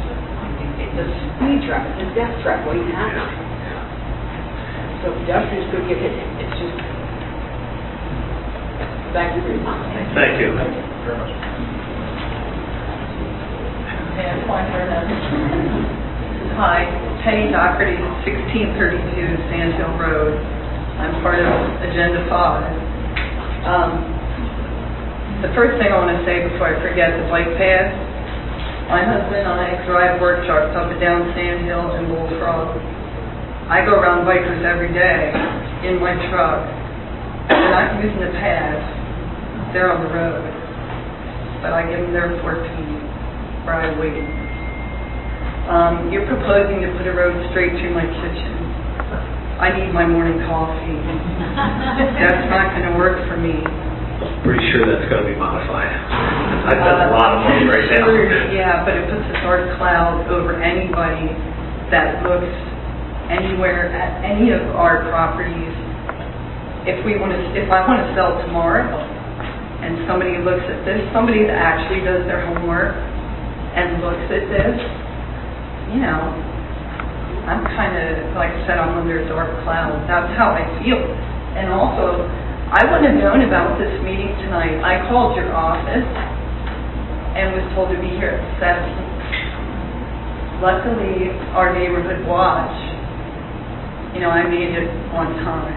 it's a speed trap, it's a death trap waiting to happen. So pedestrians could get hit, it's just, back to you. Thank you. Very much. And one for them. Hi, Penny Doherty, sixteen thirty-two Sand Hill Road. I'm part of Agenda five. Um, the first thing I want to say before I forget, the bike path. My husband and I drive work trucks up and down Sand Hill and Bullfrog. I go around bikers every day in my truck. They're not using the path. They're on the road. But I give them their four feet where I wait. Um, you're proposing to put a road straight through my kitchen. I need my morning coffee. That's not going to work for me. Pretty sure that's going to be modified. I've got a lot of money right now. Sure, yeah, but it puts a dark cloud over anybody that looks anywhere at any of our properties. If we want to, if I want to sell tomorrow, and somebody looks at this, somebody that actually does their homework and looks at this, you know, I'm kind of, like I said, I'm under a dark cloud. That's how I feel. And also, I wouldn't have known about this meeting tonight. I called your office and was told to be here at seven. Luckily, our neighborhood watch you know, I made it on time.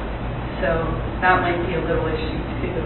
So that might be a little issue too.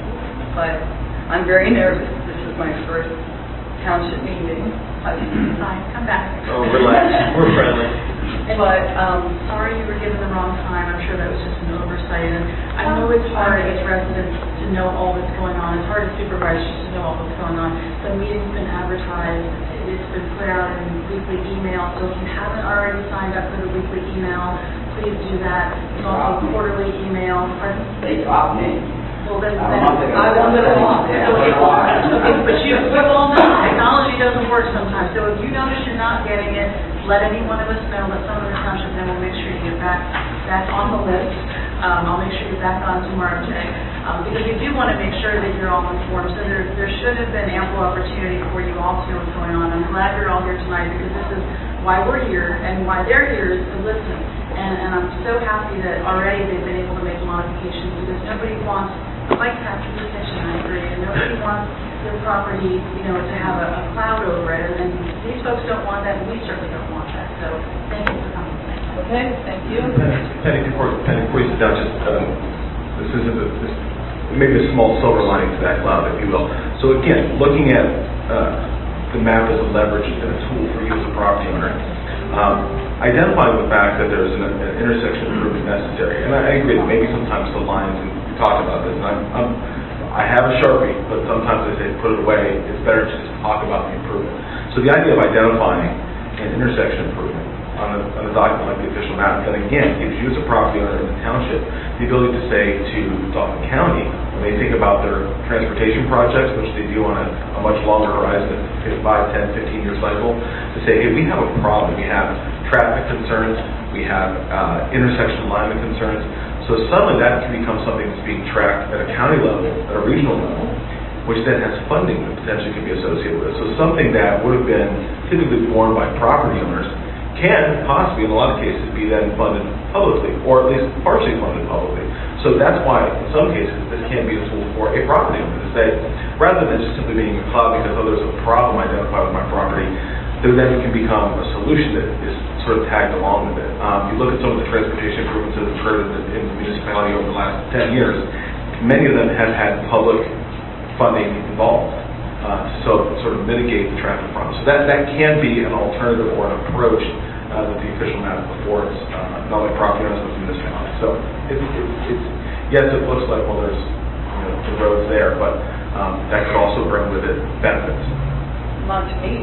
But I'm very nervous. This is my first township meeting. Fine, come back. Oh, relax. We're friendly. But, um, Sorry you were given the wrong time. I'm sure that was just an oversight. And I know it's hard as residents to know all that's going on. It's hard as supervisors to know all that's going on. The meeting's been advertised. It's been put out in weekly email. So if you haven't already signed up for the weekly email, please do that. There's also quarterly email. Pardon? They dropped me. Well, then, I then don't know if they're I gonna- won't let it on. Yeah, So put it if- on. Okay, but you, you all know technology doesn't work sometimes. So if you notice you're not getting it, let any one of us know. Let some of the township know. We'll make sure you get back back on the list. Um, I'll make sure you're back on tomorrow, Jay, um, because we do want to make sure that you're all informed. So there there should have been ample opportunity for you all to know what's going on. I'm glad you're all here tonight because this is why we're here and why they're here is to listen. And, and I'm so happy that already they've been able to make modifications because nobody wants bike paths in the section, I agree, and nobody wants their property, you know, to have a, a cloud over it, and these folks don't want that, and we certainly don't want that, so thank you for coming. okay, thank you. Penny, before, Penny, before you sit down, just, um, this isn't a, this, maybe a small silver lining to that cloud, if you will. So again, looking at, uh, the map as a leverage and a tool for you as a property owner, um, identifying the fact that there's an, an intersection improvement necessary, and I, I agree that maybe sometimes the lines, and we talked about this, and I'm, I'm, I have a Sharpie, but sometimes I say put it away, it's better to just talk about the improvement. So the idea of identifying an intersection improvement on a, on a document like the official map, then again, gives you as a property owner in the township the ability to say to Dauphin County, when they think about their transportation projects, which they do on a, a much longer horizon, a five, ten, fifteen year cycle, to say, hey, we have a problem. We have traffic concerns, we have uh, intersection alignment concerns. So suddenly that can become something that's being tracked at a county level, at a regional level, which then has funding that potentially can be associated with it. So something that would have been typically borne by property owners can possibly, in a lot of cases, be then funded publicly, or at least partially funded publicly. So that's why, in some cases, this can be a tool for a property owner to say, rather than just simply being a cloud because oh, there's a problem identified with my property, there then can become a solution that is sort of tagged along with it. Um, you look at some of the transportation improvements that have occurred in the, in the municipality over the last ten years, many of them have had public funding involved. Uh, so sort of mitigate the traffic problem. So that, that can be an alternative or an approach uh, that the official map affords, uh, not only property owners but the municipality. So it's, it's, it's, yes, it looks like, well, there's you know, the roads there, but um, that could also bring with it benefits. Not to me.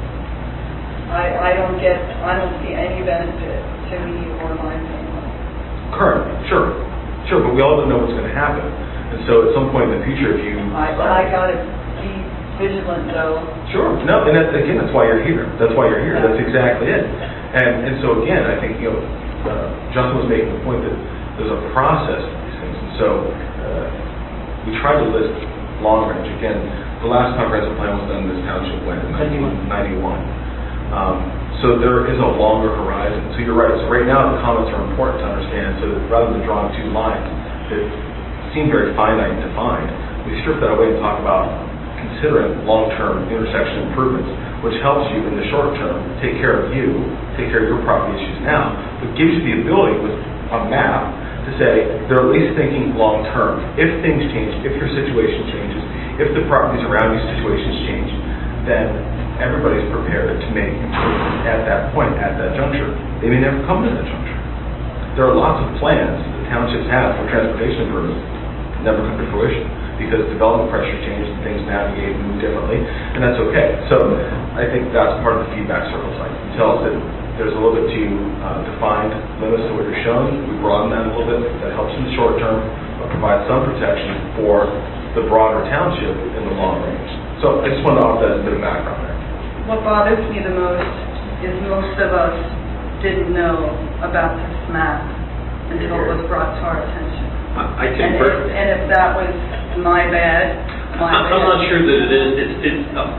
I, I don't get, I don't see any benefit to me or my family. Currently, sure. Sure, but we all don't know what's going to happen. And so at some point in the future, if you... I, I gotta be vigilant though. Sure. No, and that, again, that's why you're here. That's why you're here. That's exactly it. And and so again, I think, you know, uh, Justin was making the point that there's a process to these things. And so uh, we try to list long range. Again, the last comprehensive plan was done in this township when in nineteen ninety-one. Um, so there is a longer horizon. So you're right. So right now the comments are important to understand. So that rather than drawing two lines that seem very finite and defined, we strip that away and talk about considering long-term intersection improvements, which helps you in the short term take care of you, take care of your property issues now, but gives you the ability with a map to say they're at least thinking long-term. If things change, if your situation changes, if the properties around you situations change, then everybody's prepared to make improvements at that point, at that juncture. They may never come to that juncture. There are lots of plans the townships have for transportation improvements that never come to fruition because development pressure changes and things navigate and move differently, and that's okay. So I think that's part of the feedback circle cycle. You tell us that there's a little bit too uh, defined limits to what you're showing. We broaden that a little bit. That helps in the short term, but provides some protection for the broader township in the long range. So I just wanted to offer that as a bit of background there. What bothers me the most is most of us didn't know about this map until it was brought to our attention. I can. And if, and if that was my bad, my I'm bad. not sure that it is. It's, it's, uh,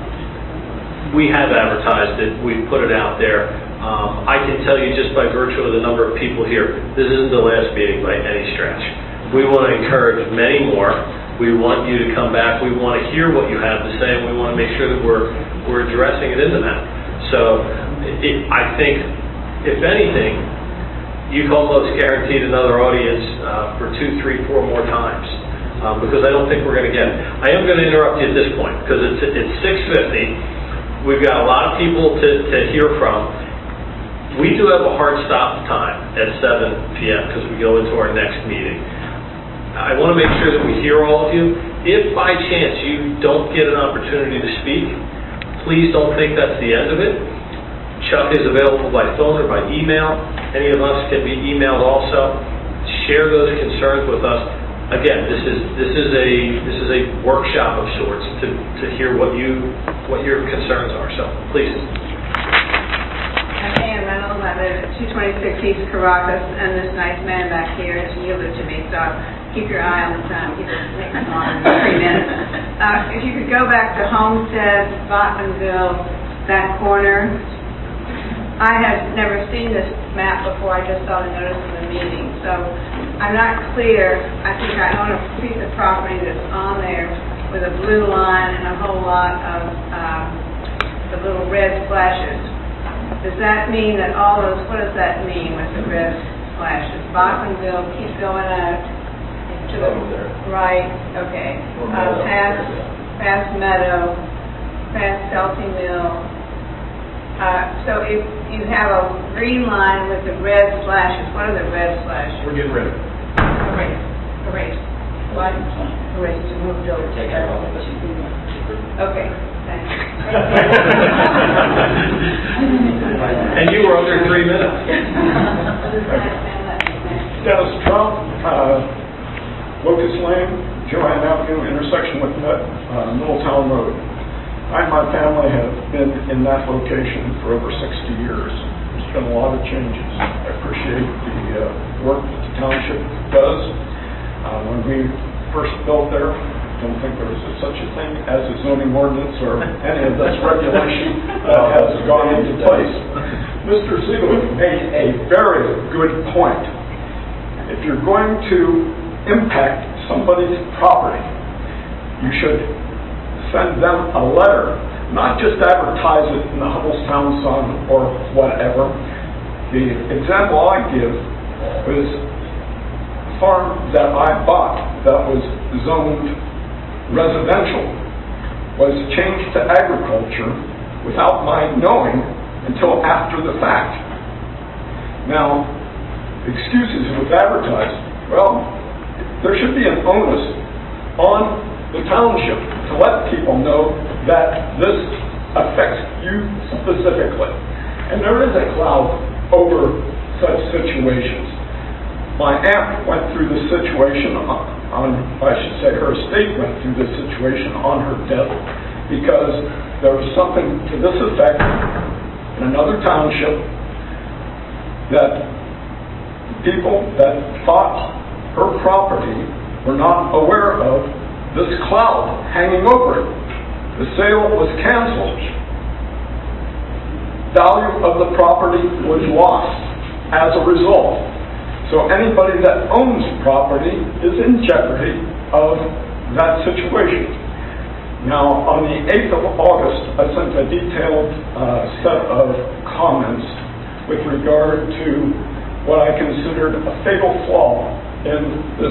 we have advertised it. We've put it out there. Um, I can tell you just by virtue of the number of people here, this isn't the last meeting by any stretch. We want to encourage many more. We want you to come back. We want to hear what you have to say, and we want to make sure that we're we're addressing it in the map. So it, I think, if anything, you've almost guaranteed another audience uh, for two, three, four more times, um, because I don't think we're going to get it. I am going to interrupt you at this point, because it's it's six fifty. We've got a lot of people to, to hear from. We do have a hard stop time at seven p.m. because we go into our next meeting. I want to make sure that we hear all of you. If by chance you don't get an opportunity to speak, please don't think that's the end of it. Chuck is available by phone or by email. Any of us can be emailed also. Share those concerns with us. Again, this is this is a this is a workshop of sorts to, to hear what you what your concerns are. So please. I'm Ann Reynolds. I live at two twenty-six East Caracas, and this nice man back here has yielded to me. So keep your eye on the time. Keep it next on three minutes. Uh, if you could go back to Homestead, Botmanville, that corner. I have never seen this map before. I just saw the notice of the meeting. So I'm not clear. I think I own a piece of property that's on there with a blue line and a whole lot of um, the little red flashes. Does that mean that all those, what does that mean with the red flashes? Botmanville, keep going out to the right, okay. Uh, past, past Meadow, past Celtic Mill. Uh, so if you have a green line with the red flashes, what are the red flashes? We're getting rid of it. Erase, erase. What? Erase, to move over. Take out all of it. Okay, thanks. And you were under three minutes. Dennis Trump, uh, Locust Lane, Joanne Avenue, intersection with uh, Middletown Road. I and my family have been in that location for over sixty years. There's been a lot of changes. I appreciate the uh, work that the township does. Uh, when we first built there, I don't think there was a, such a thing as a zoning ordinance or any of this regulation that has gone into place. Mister Ziegler made a very good point. If you're going to impact somebody's property, you should send them a letter, not just advertise it in the Hubblestown Sun or whatever. The example I give was a farm that I bought that was zoned residential was changed to agriculture without my knowing until after the fact. Now, excuses with advertised, well, there should be an onus on the township to let people know that this affects you specifically. And there is a cloud over such situations. My aunt went through this situation on, on, I should say her estate went through this situation on her death because there was something to this effect in another township that people that thought her property were not aware of this cloud hanging over it. The sale was canceled. Value of the property was lost as a result. So anybody that owns property is in jeopardy of that situation. Now, on the eighth of August, I sent a detailed uh, set of comments with regard to what I considered a fatal flaw in this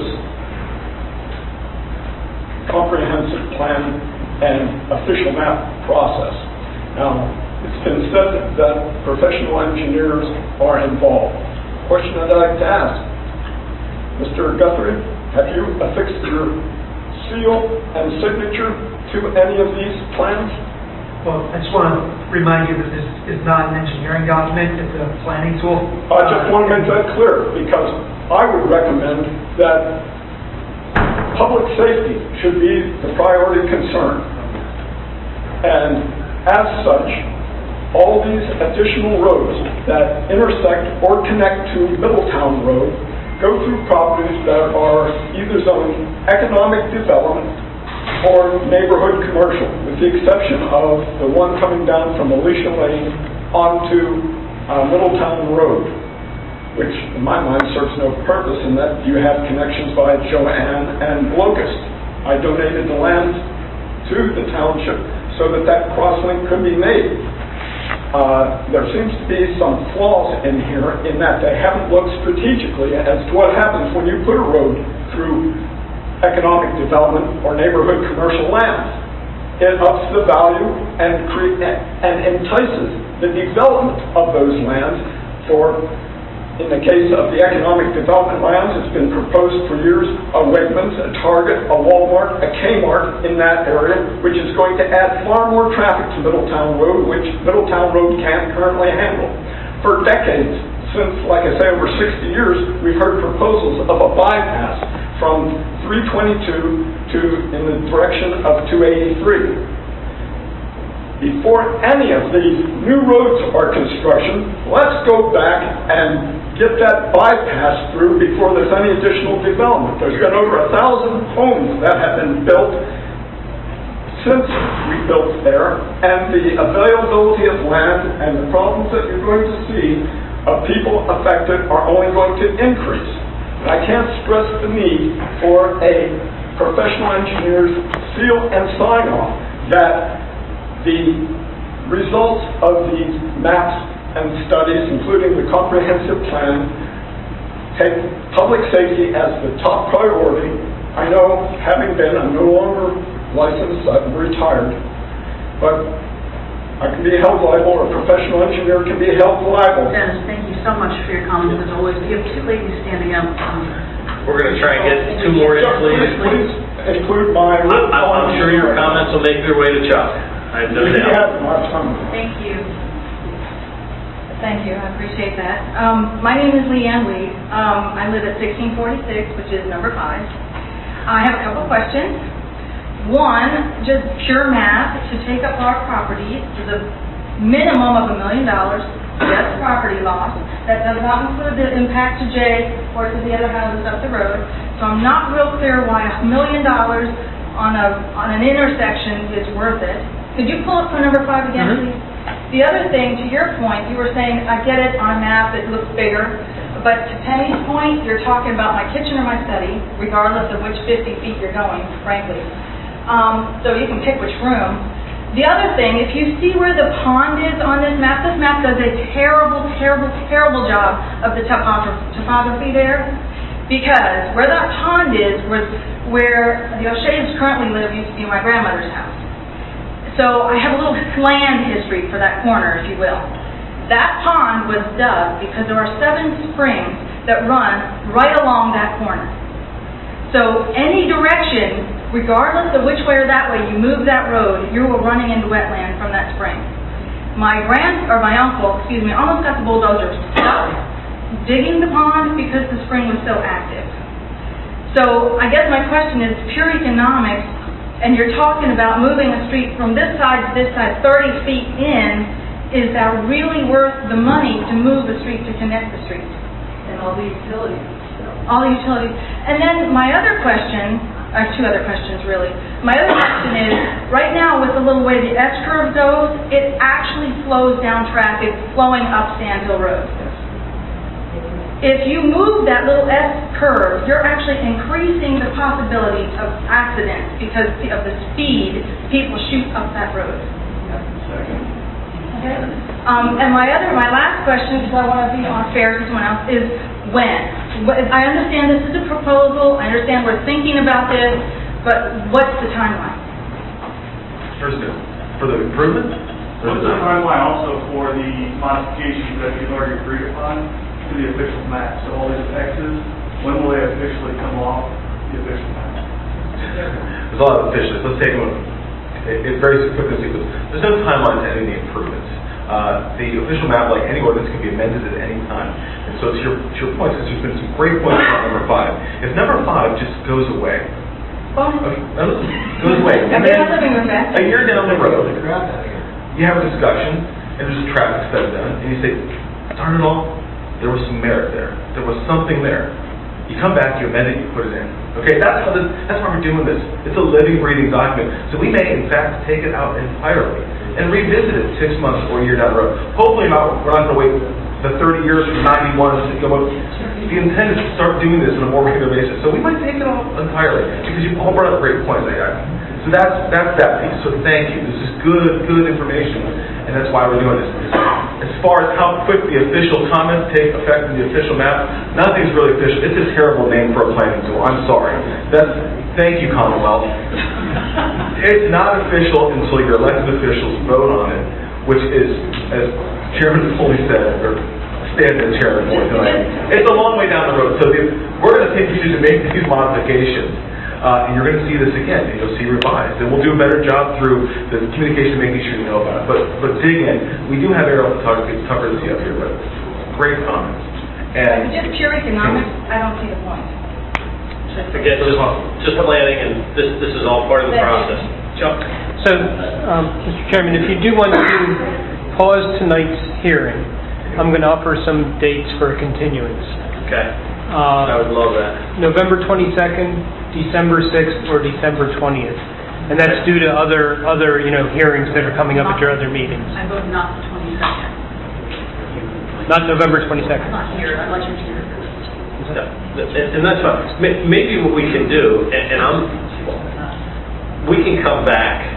comprehensive plan and official map process. Now, it's been said that professional engineers are involved. Question I'd like to ask, Mister Guthrie, have you affixed your seal and signature to any of these plans? Well, I just want to remind you that this is not an engineering document, it's a planning tool. I just want to make that clear, because I would recommend that public safety should be the priority concern. And as such, all these additional roads that intersect or connect to Middletown Road go through properties that are either zoned economic development or neighborhood commercial, with the exception of the one coming down from Alicia Lane onto uh, Middletown Road, which in my mind serves no purpose in that you have connections by Joanne and Locust. I donated the land to the township so that that crosslink could be made. uh, there seems to be some flaws in here in that they haven't looked strategically as to what happens when you put a road through economic development or neighborhood commercial lands. It ups the value and, cre- and entices the development of those lands for, in the case of the economic development lands, it's been proposed for years, a Wegmans, a Target, a Walmart, a Kmart in that area, which is going to add far more traffic to Middletown Road, which Middletown Road can't currently handle. For decades, since, like I say, over sixty years, we've heard proposals of a bypass from three twenty-two to in the direction of two eighty-three. Before any of these new roads are construction, let's go back and get that bypass through before there's any additional development. There's been over a thousand homes that have been built since we built there, and the availability of land and the problems that you're going to see of people affected are only going to increase. And I can't stress the need for a professional engineer's seal and sign off that the results of these maps and studies, including the comprehensive plan, take public safety as the top priority. I know, having been, I'm no longer licensed, I'm retired, but I can be held liable, or a professional engineer can be held liable. Dennis, thank you so much for your comments as always. We have two ladies standing up. Um, We're going to try and get two more in, please. Please include my... I'm, I'm sure your comments will make their way to Chuck. I have no doubt. Thank you. Thank you, I appreciate that. Um, my name is Leanne Weed. Um, I live at sixteen forty-six, which is number five. I have a couple questions. One, just pure math, to take up our property is a minimum of a million dollars, just property loss. That does not include the impact to Jay or to the other houses up the road. So I'm not real clear why a million dollars on a on an intersection is worth it. Could you pull up for number five again, mm-hmm. please? The other thing, to your point, you were saying, I get it, on a map it looks bigger, but to Penny's point, you're talking about my kitchen or my study, regardless of which fifty feet you're going, frankly. Um, so you can pick which room. The other thing, if you see where the pond is on this map, this map does a terrible, terrible, terrible job of the topography, topography there, because where that pond is was where the O'Sheas currently live, used to be my grandmother's house. So I have a little land history for that corner, if you will. That pond was dug because there are seven springs that run right along that corner. So any direction, regardless of which way or that way you move that road, you are running into wetland from that spring. My grand, or my uncle, excuse me, almost got the bulldozer stuck digging the pond because the spring was so active. So I guess my question is pure economics. And you're talking about moving a street from this side to this side, thirty feet in, is that really worth the money to move the street to connect the streets? And all the utilities. All the utilities. And then my other question, or two other questions really. My other question is, right now with the little way the S curve goes, it actually slows down traffic flowing up Sand Hill Road. If you move that little S curve, you're actually increasing the possibility of accidents because of the speed people shoot up that road. Okay. Um, and my other, my last question, because I want to be on fair to someone else, is when? I understand this is a proposal. I understand we're thinking about this, but what's the timeline? First, for the improvement? What's the timeline also for the modifications that you've already agreed upon to the official map? So all these X's, when will they officially come off the official map? There's a lot of officials. Let's take them in very quick sequence. There's no timeline to any of the improvements. Uh, the official map, like any ordinance, can be amended at any time. And so to your, to your point, since there's been some great points about number five, if number five just goes away, okay, goes away, and then a year down the road, you have a discussion, and there's a traffic study done, and you say, darn it all, there was some merit there. There was something there. You come back, you amend it, you put it in. Okay, that's how this, that's why we're doing this. It's a living, breathing document. So we may, in fact, take it out entirely and revisit it six months or a year down the road. Hopefully not, we're not going to wait the thirty years from ninety-one to go. The intent is to start doing this on a more regular basis. So we might take it off entirely because you all brought up great points. I, I, so So that's, that's that piece. So thank you. This is good, good information, and that's why we're doing this. As far as how quick the official comments take effect in the official map, nothing's really official. It's a terrible name for a planning tool. I'm sorry. That's, thank you, Commonwealth. It's not official until your elected officials vote on it, which is, as Chairman Foley said, or stand-in Chairman Foley tonight, it's a long way down the road. So the, we're going to take you to make these modifications. Uh, and you're going to see this again, and you'll see revised. And we'll do a better job through the communication, making sure you know about it. But but dig in. We do have aerial photography cover to see up here, but great comments. And Just pure economics, I don't see the point. Again, just, just planning, and this, this is all part of the process. Chuck? So, um, Mister Chairman, if you do want to pause tonight's hearing, I'm going to offer some dates for a continuance. Okay. Uh, I would love that. November twenty-second, December sixth, or December twentieth. And that's due to other, other, you know, hearings that are coming up at your other meetings. I vote not the twenty-second. Not November twenty-second. Not here, I'd like you to hear this. Yeah, and, and that's fine. May- Maybe what we can do, and, and I'm, we can come back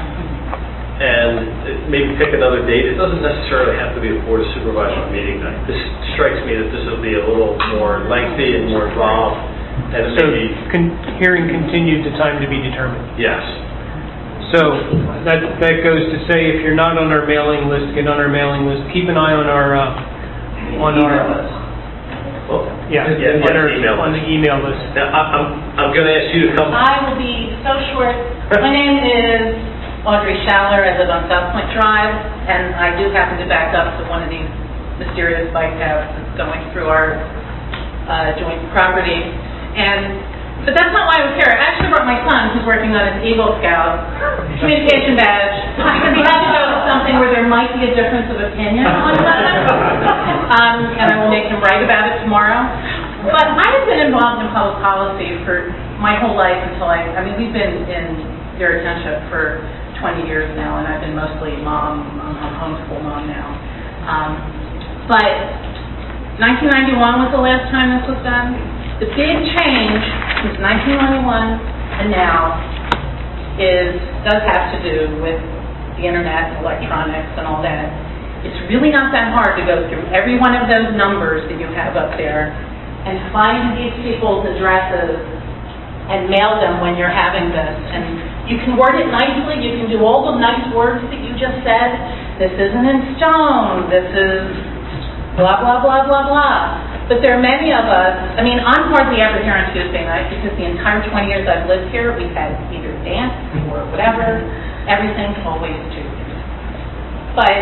and maybe pick another date. It doesn't necessarily have to be a Board of Supervisors meeting night. This strikes me that this will be a little more lengthy and more involved, and So, maybe, con- hearing continued to time to be determined. yes. So, that, that goes to say, if you're not on our mailing list, get on our mailing list. Keep an eye on our, uh, on our... Well, Yeah, yeah, on, yeah, our, email on list. the email list. Now, I- I'm, I'm going to ask you to come. I will be so short. My name is Audrey Schaller. I live on South Point Drive, and I do happen to back up to one of these mysterious bike paths that's going through our uh, joint property. And but that's not why I was here. I actually brought my son, who's working on his Eagle Scout communication badge, because he had to go to something where there might be a difference of opinion on something. Um, and I will make him write about it tomorrow. But I have been involved in public policy for my whole life until I, I mean, we've been in Dairy Township for twenty years now, and I've been mostly mom, I'm a homeschool mom now. Um, but nineteen ninety-one was the last time this was done. The big change since nineteen ninety-one and now is, does have to do with the internet and electronics and all that. It's really not that hard to go through every one of those numbers that you have up there and find these people's addresses and mail them when you're having this. And you can word it nicely. You can do all the nice words that you just said. This isn't in stone. This is blah, blah, blah, blah, blah. But there are many of us, I mean, I'm hardly ever here on Tuesday night because the entire twenty years I've lived here, we've had either dance or whatever. Everything's always Tuesday. But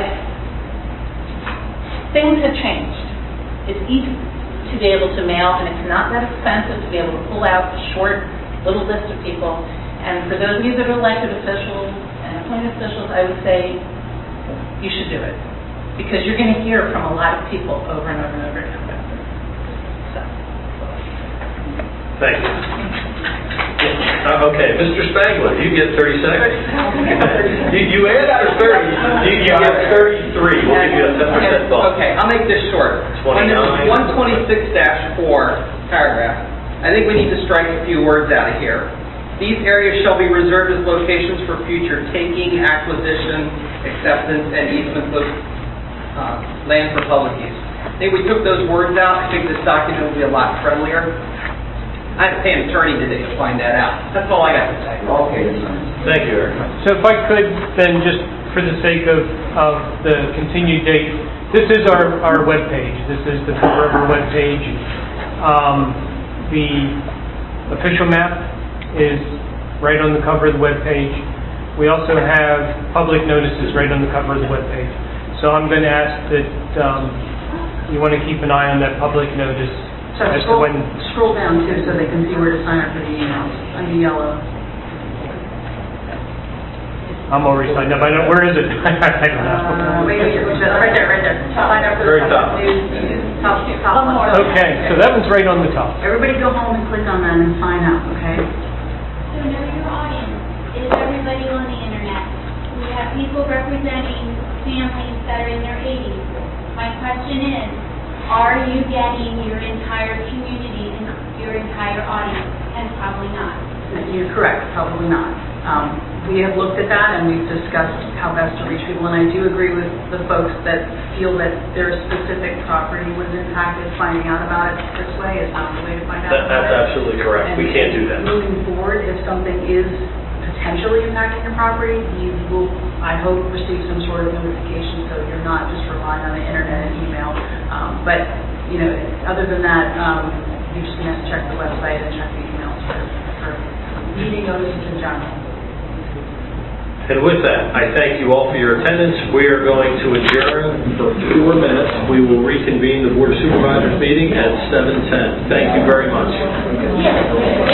things have changed. It's easy to be able to mail, and it's not that expensive to be able to pull out a short little list of people. And for those of you that are elected officials and appointed officials, I would say you should do it. Because you're going to hear from a lot of people over and over and over again about this. So. Thank you. Uh, okay, Mister Spangler, you get thirty seconds. you, you asked for thirty. You, you get thirty-three. We'll give you a ten percent bump. Okay, I'll make this short. twenty-nine. one twenty-six dash four, paragraph. I think we need to strike a few words out of here. These areas shall be reserved as locations for future taking, acquisition, acceptance, and easement of uh, land for public use. I think we took those words out. I think this document will be a lot friendlier. I had to pay an attorney today to find that out. That's all I got to say. Okay. Thank you, Eric. So if I could, then just for the sake of, of the continued date, this is our, our webpage. This is the cover of our webpage. Um, the official map is right on the cover of the webpage. We also have public notices right on the cover of the webpage. So I'm going to ask that um, you want to keep an eye on that public notice. So as to scroll, when, scroll down too so they can see where to sign up for the emails under yellow. I'm already signed up. I don't, where is it? I don't know. Uh, wait, wait, wait, right there, right there. Sign up for Very the top. news, top, top one. Okay, so that one's right on the top. Everybody go home and click on that and sign up, okay? So know your audience. Is everybody on the internet? We have people representing families that are in their eighties. My question is, are you getting your entire community and your entire audience? And probably not. You're correct, probably not. Um, We have looked at that and we've discussed how best to reach people, and I do agree with the folks that feel that their specific property was impacted. Finding out about it this way is not the way to find out That- about it. That's absolutely correct. We can't do that. Moving forward, if something is potentially impacting your property, you will, I hope, receive some sort of notification so you're not just relying on the internet and email. Um, But, you know, other than that, um, you're just going to have to check the website and check the emails for, for meeting notices in general. And with that, I thank you all for your attendance. We are going to adjourn for four minutes. We will reconvene the Board of Supervisors meeting at seven ten. Thank you very much.